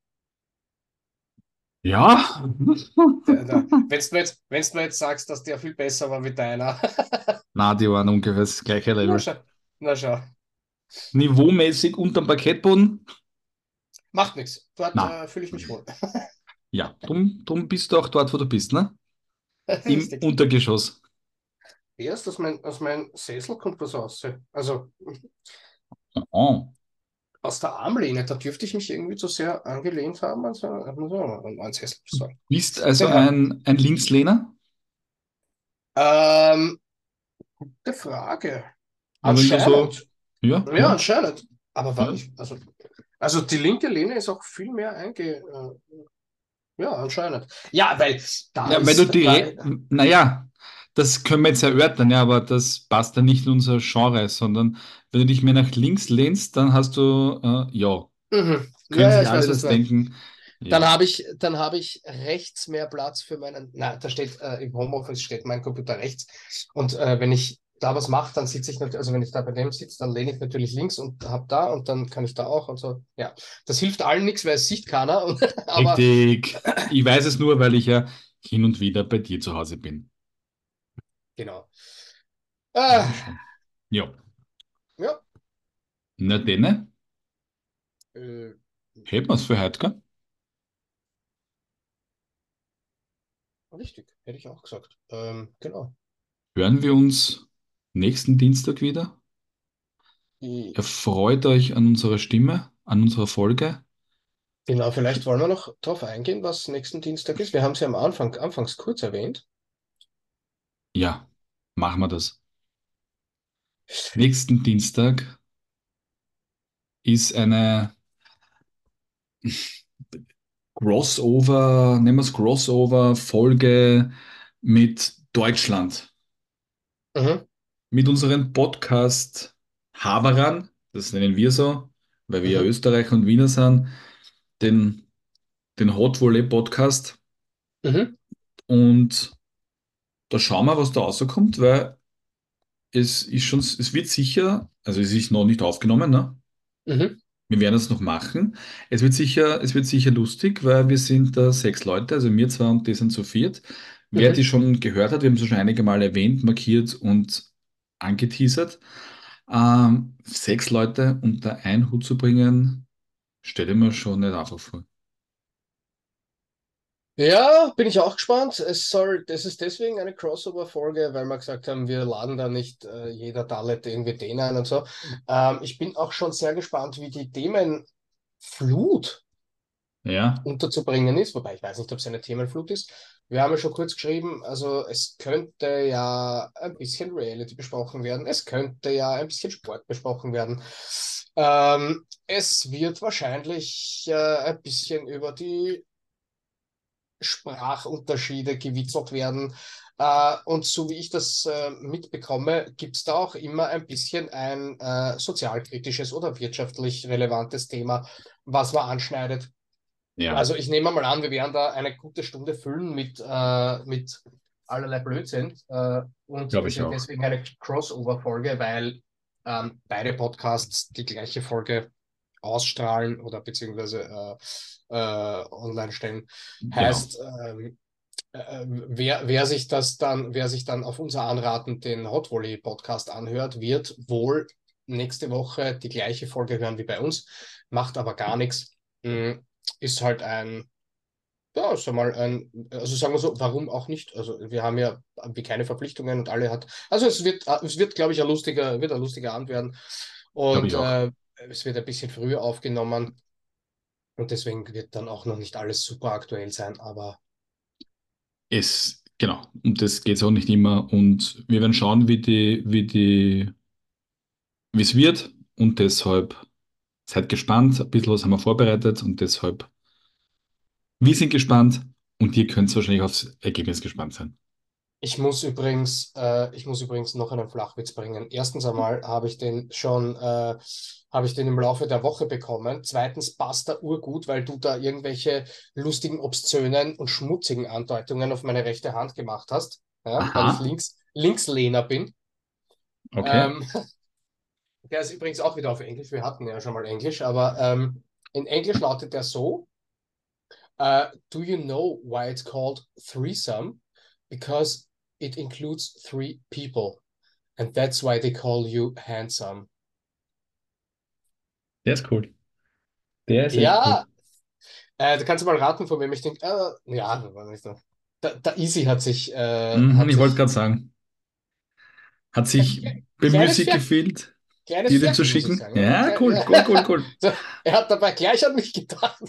Ja. Wenn du jetzt, wenn's du jetzt sagst, dass der viel besser war wie deiner. Na, die waren ungefähr das gleiche Na Level. schau, na schau. Niveaumäßig unterm Parkettboden? Macht nichts. Dort Na, äh, fühle ich mich wohl. ja. Drum, drum bist du auch dort, wo du bist, ne? Im Richtig. Untergeschoss. Erst aus mein, aus meinem Sessel kommt was raus. Also Oh. aus der Armlehne, da dürfte ich mich irgendwie zu sehr angelehnt haben. Also, muss man auch mal einen Sessel sagen. Bist also Genau. ein, ein Linkslehner? Ähm, gute Frage. Ja, wenn du so. Anscheinend. Ja, Ja, ja, anscheinend. Aber war ja. ich, also, also die linke Lehne ist auch viel mehr einge. Äh, ja, anscheinend. Ja, weil da Ja, weil du ist, da, direkt, naja, das können wir jetzt erörtern, ja, aber das passt dann nicht in unser Genre, sondern wenn du dich mehr nach links lehnst, dann hast du, äh, ja, mhm. Ja, können ja, sich ich alle weiß, was was du meinst. denken. Dann Ja, habe ich, dann habe ich rechts mehr Platz für meinen, na, da steht äh, im Homeoffice steht mein Computer rechts. Und äh, wenn ich da was mache, dann sitze ich natürlich, also wenn ich da bei dem sitze, dann lehne ich natürlich links und habe da und dann kann ich da auch und so. Ja, das hilft allen nichts, weil es sieht keiner. Und, aber richtig. Ich weiß es nur, weil ich ja hin und wieder bei dir zu Hause bin. genau. Also Äh, schon. Ja. ja, Na, denne, äh, hätten wir es für heute, gell? richtig, hätte ich auch gesagt. Ähm, genau. Hören wir uns nächsten Dienstag wieder. I- Erfreut euch an unserer Stimme, an unserer Folge. Genau, vielleicht wollen wir noch drauf eingehen, was nächsten Dienstag ist. Wir haben es ja am Anfang, anfangs kurz erwähnt. Ja, machen wir das. Nächsten Dienstag ist eine Crossover, nennen wir es Crossover-Folge mit Deutschland. Mhm, Mit unserem Podcast Haberan, das nennen wir so, weil wir ja mhm, Österreicher und Wiener sind, den, den Hot Volley Podcast. mhm, Und da schauen wir, was da rauskommt, weil es ist schon, es wird sicher, also es ist noch nicht aufgenommen, ne? mhm, Wir werden es noch machen. Es wird sicher, es wird sicher lustig, weil wir sind da sechs Leute, also wir zwei und die sind zu viert. Wer die mhm. schon gehört hat, wir haben es schon einige Mal erwähnt, markiert und angeteasert. Ähm, sechs Leute unter einen Hut zu bringen, stelle ich mir schon nicht einfach vor. Ja, bin ich auch gespannt. Es soll, das ist deswegen eine Crossover-Folge, weil wir gesagt haben, wir laden da nicht äh, jeder Dalet irgendwie den ein und so. Ähm, ich bin auch schon sehr gespannt, wie die Themenflut Ja, unterzubringen ist, wobei ich weiß nicht, ob es eine Themenflut ist. Wir haben ja schon kurz geschrieben, also es könnte ja ein bisschen Reality besprochen werden, es könnte ja ein bisschen Sport besprochen werden. Ähm, es wird wahrscheinlich äh, ein bisschen über die Sprachunterschiede gewitzelt werden. Äh, und so wie ich das äh, mitbekomme, gibt es da auch immer ein bisschen ein äh, sozialkritisches oder wirtschaftlich relevantes Thema, was man anschneidet. Ja, Also ich nehme mal an, wir werden da eine gute Stunde füllen mit, äh, mit allerlei Blödsinn. Äh, und glaube es ich wird auch. deswegen eine Crossover-Folge, weil ähm, beide Podcasts die gleiche Folge ausstrahlen oder beziehungsweise äh, äh, online stellen. Genau. Heißt, ähm, äh, wer, wer sich das dann, wer sich dann auf unser Anraten den Hot Volley Podcast anhört, wird wohl nächste Woche die gleiche Folge hören wie bei uns, macht aber gar nichts. Mm, Ist halt ein, ja, sag mal, ein, also sagen wir so, warum auch nicht? Also wir haben ja wie keine Verpflichtungen und alle hat, also es wird, es wird, glaube ich, ein lustiger, wird ein lustiger Abend werden Glaube und ich auch. äh, es wird ein bisschen früher aufgenommen und deswegen wird dann auch noch nicht alles super aktuell sein, aber Es, genau. Und das geht auch nicht immer. Und wir werden schauen, wie die, wie die, wie es wird. Und deshalb seid gespannt. Ein bisschen was haben wir vorbereitet und deshalb, wir sind gespannt und ihr könnt wahrscheinlich aufs Ergebnis gespannt sein. ich muss übrigens, äh, ich muss übrigens noch einen Flachwitz bringen. Erstens einmal habe ich den schon, äh, habe ich den im Laufe der Woche bekommen. Zweitens passt er urgut, weil du da irgendwelche lustigen, obszönen und schmutzigen Andeutungen auf meine rechte Hand gemacht hast, ja, weil ich Aha, links, Linkslehner bin. okay. Ähm, der ist übrigens auch wieder auf Englisch. Wir hatten ja schon mal Englisch, aber ähm, in Englisch lautet der so: Uh, Do you know why it's called threesome? Because it includes three people. And that's why they call you handsome. Der ist cool. Der ist echt cool. Ja, äh, du kannst mal raten, von wem ich denke. Äh, ja, war nicht so. Der, der Easy hat sich, äh, Mhm, hat ich wollte sich gerade sagen, hat äh, sich kle- kleines bemüßigt Pferd, gefühlt, kleines dir den zu Pferdchen, muss ich schicken. sagen. Ja, Ja, Kle- cool, cool, cool, ja. cool. So, er hat dabei gleich an mich gedacht.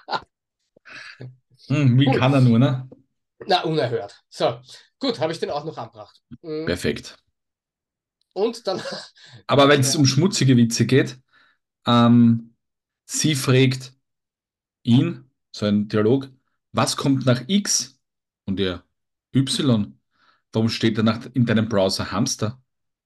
Hm, wie Cool. kann er nur, ne? Na, unerhört. So, gut, habe ich den auch noch angebracht. Mm, Perfekt. Und dann, Aber wenn es ja, um schmutzige Witze geht, ähm, sie fragt ihn, so ein Dialog, was kommt nach X? Und er, Y. Warum steht da nach, in deinem Browser Hamster?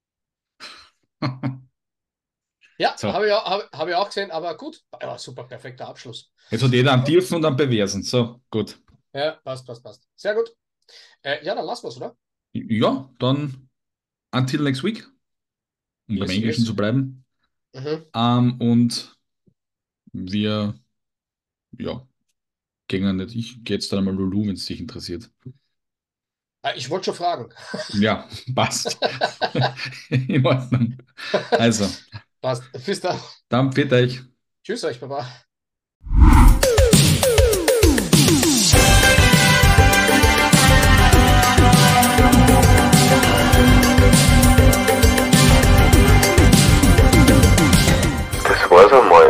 ja, So, habe ich, auch- hab, hab ich auch gesehen, aber gut. Ja, super, perfekter Abschluss. jetzt hat jeder einen Dirfen und einen Perversen. So, gut. Ja, passt, passt, passt. Sehr gut. Äh, ja, dann lassen wir es, oder? Ja, dann until next week, um beim Yes, Englischen yes. zu bleiben. Mhm. Ähm, und wir, ja, gehen nicht. Ich gehe jetzt dann einmal Lulu, wenn es dich interessiert. Äh, ich wollte schon fragen. Ja, passt. In Ordnung. Also, Passt. Bis dann. dann für euch. Tschüss euch, Baba. Das war's einmal.